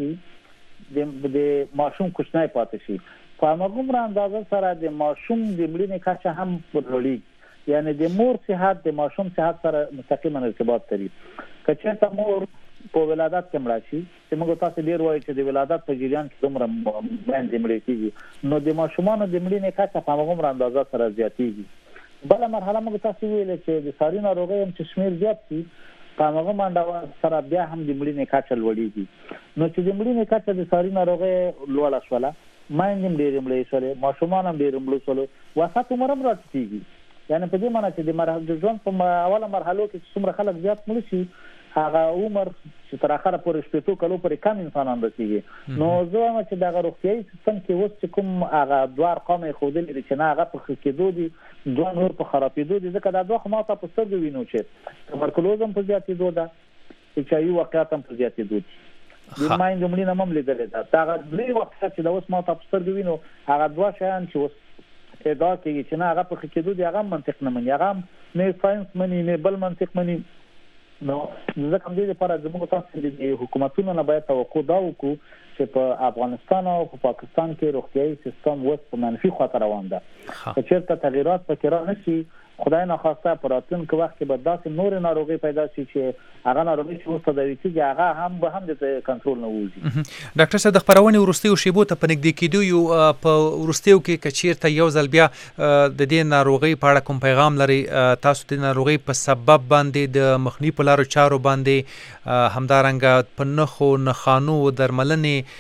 شي د ماشوم کوچنی پاتې شي، په هماغومره اندازه سره د ماشوم د مړینې کچه هم لوړېږي. یعنی د مور صحت د ماشوم صحت سره مستقیما ارتباط لري. که چېرته مور په ولادت کې مړه شي، چې موږ تاسو ډېر وایو چې د ولادت په جریان کې دومره میندې مړې کېږي، نو د ماشومانو د مړینې کچه په هماغومره اندازه سره زیاتېږي. بله مرحله موږ تاسو ویلې چې د ساري ناروغۍ هم چې شمېر زیات شي په هماغومره اندازه سره بیا هم د مړینې کچه لوړېږي. نو چې د مړینې کچه د ساري ناروغۍ لوړه شوله، میندې هم ډېرې مړې شولې، ماشومان هم ډېر مړه شول، وسط عمر هم راټیټېږي. یعنې په دې معنی چې د مرحله د ژوند په اوله مرحلو کې چې څومره خلک زیات مړه شي، هغه عمر چې تر اخره پورې شپېتو کلو پورې کم انسانان رسېږي. نو زه وایم چې دغه روغتیايي سیستم کې اوس چې کوم هغه دوه ارقام یې ښودلي دي چې نه هغه په ښه کېدو دي، دوه نور په خرابېدو دي، ځکه دا دوه خو ما ته په سترګو وینو چې تبرکلوز هم په زیاتېدو ده، ایچ آی وي واقعیت هم په زیاتېدو دي، د میندو مړینه هم لیدلې ده. دغه درې واقعیت چې دا اوس ما ته په سترګو وینو، هغه دوه شیان چې اوس ادعا کوي چې نه هغه په ښه کېدو دي، هغه منطق نه مني، هغه هم نه ساینس مني نه بل منطق مني. نو ځکه همدې لپاره زموږ تاسو د حکومتونو نه باید توقع دا وکړو چې په افغانستان او په پاکستان کې روغتیايي سیستم اوس په منفي خواته روان ده. که چېرته تغییرات پکې رانشي، خدای ناخواسته په راتلونکي وخت کې به داسې نورې ناروغۍ پیدا شي چې هغه ناروغي چې اوس تداوي کېږي هغه هم به هم د کنټرول نه ووځي. ډاکټر صاحب، د خپرونې وروستیو شیبو ته په نږدې کېدو یو په وروستیو کې که چېرته یو ځل بیا د دې ناروغۍ په اړه کوم پیغام لري، تاسو د ناروغۍ په سبب باندې د مخنیوي په لارو چارو باندې همدارنګه په نښو نښانو درملنې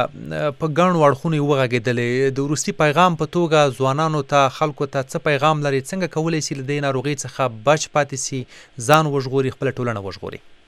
په ګڼو اړخونو یې وغږېدلې، د وروستي پیغام په توګه ځوانانو ته خلکو ته څه پیغام لري؟ څنګه کولی شي له دې ناروغۍ څخه بچ پاتې سي، ځان وژغوري، خپله ټولنه وژغوري؟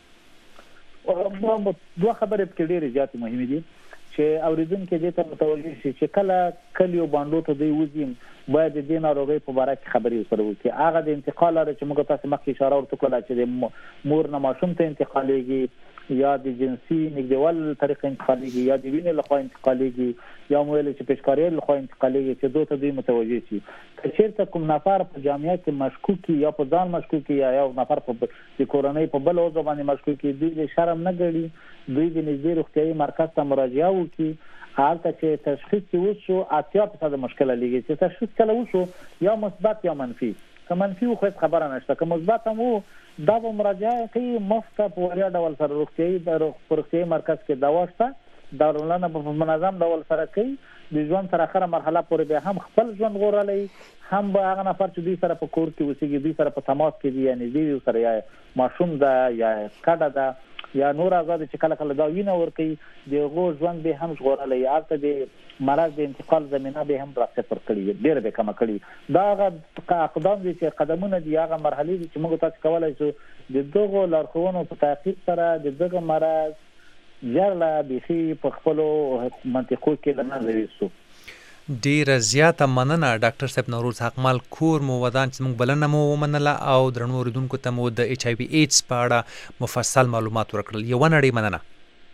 دوه خبرې پکې ډېرې زیاتې مهمې دي چې اورېدونکي دې ته متوجه شي چې کله کلیو بانډو ته دوی وځي باید د دې ناروغۍ په باره کې خبرې ورسره وکړي. هغه د انتقال لاره چې موږ تاسو مخکې اشاره ورته کړله چې د مور نه ماشوم ته انتقالېږي، یا د جنسي نږدېوالي طریقه انتقالېږي، یا د وینې لخوا انتقالېږي، یا مو ویلې چې پیشکارۍ لخوا انتقالېږي، چې دو ته دوی متوجه شي. که چېرته کوم نفر په جامعه کې مشکوک یا په ځان مشکوک یا یو نفر په د کورنۍ په بل عضو باندې مشکوک، دوی د شرم نه ګڼي، دوی د نږدې روغتیايي مرکز ته مراجعه وکړي. هلته چې تشخیص یې وشو اتیا فیصده مشکله لګي چې تشخیص کله وشو یا مثبت یا منفي. که منفي و خو هېڅ خبره نشته، که مثبت هم و دا به مراجعه کوي، مفته په وړیا ډول سره روغتیايي په روغتیايي مرکز کې دوا شته، درملنه به په منظم ډول سره کوي، د ژوند تر اخره مرحله پورې بیا هم خپل ژوند غوړلی، هم به هغه نفر چې دوی سره په کور کې اوسېږي دوی سره په تماس کې دي، یعنې دوی سره یا ماشوم ده یا کډه ده یا نور اعضا چې کله کله دا وینه ورکوي، د هغو ژوند به هم ژغورلی، هلته د مرض د انتقال زمینه به هم راصفر کړي، ډېره به کمه کړي. دا هغه اقدام دي چې قدمونه دي، هغه مرحلې دي چې موږ تاسو کولی شو د دغو لارښوونو په تعقیب سره د دغه مرض ژر له بیخي په خپلو منطقو کې له منځه یوسو. ډیره زیاته مننه ډاکټر صاحب نوروز حقمل کور مو ودان چې موږ بلنه مو ومنله او درنو اوریدونکو ته مو د ایچ آی وي ایډز په اړه مفصل معلومات ورکړل. یوه نړۍ مننه.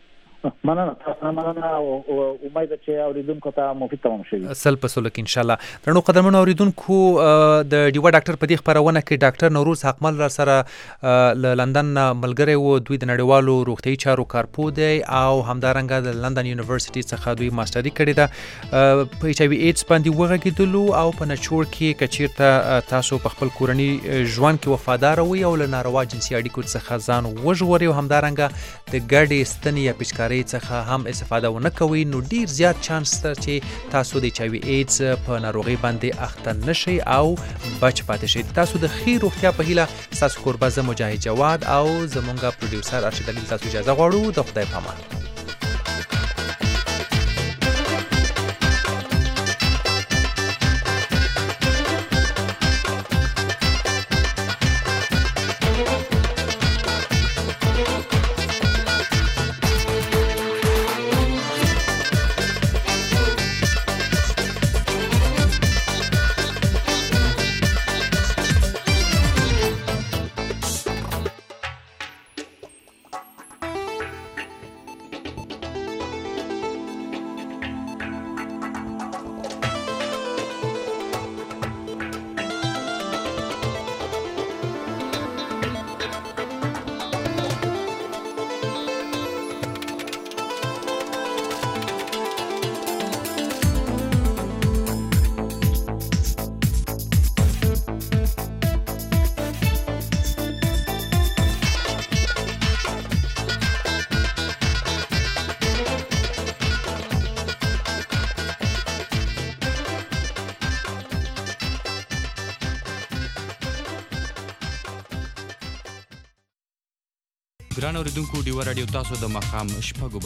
مننه تاسو مننه او امید چې اوریدونکو ته مفید تمام شي. سل په سلو کې ان شاء الله. درنو قدرمنو اوریدونکو د ډیوا ډاکټر په دې خبرونه کې ډاکټر نوروز حقمل را سره ل لندن ملګری وو، دوی د نړیوالو روغتیايي چارو کارپو دی او همدارنګه د لندن یونیورسيټي څخه دوی ماستري کړې ده په ایچ آی وي ایډز باندې وغږېدلو او په نچوړ کې کچیرته تاسو په خپل کورني ژوند کې وفادار وي او له ناروا جنسي اړیکو څخه ځان وژغورئ او همدارنګه د ګډې ستنې یا پیچکارۍ څخه هم استفاده ونه کوئ، نو ډیر زیات چانس شته چې تاسو د ایچ آی وي ایډز په ناروغۍ باندې اخته نشئ او بچ پاتې شئ. تاسو د ښې روغتیا په هیله ستاسو کوربه زه مجاهد جواد او زمونږ پروډیوسر ارشد علي تاسو اجازه غواړو. د خدای په امان. ګران اوریدونکو ډیوا رادیو تاسو د مخام شپږ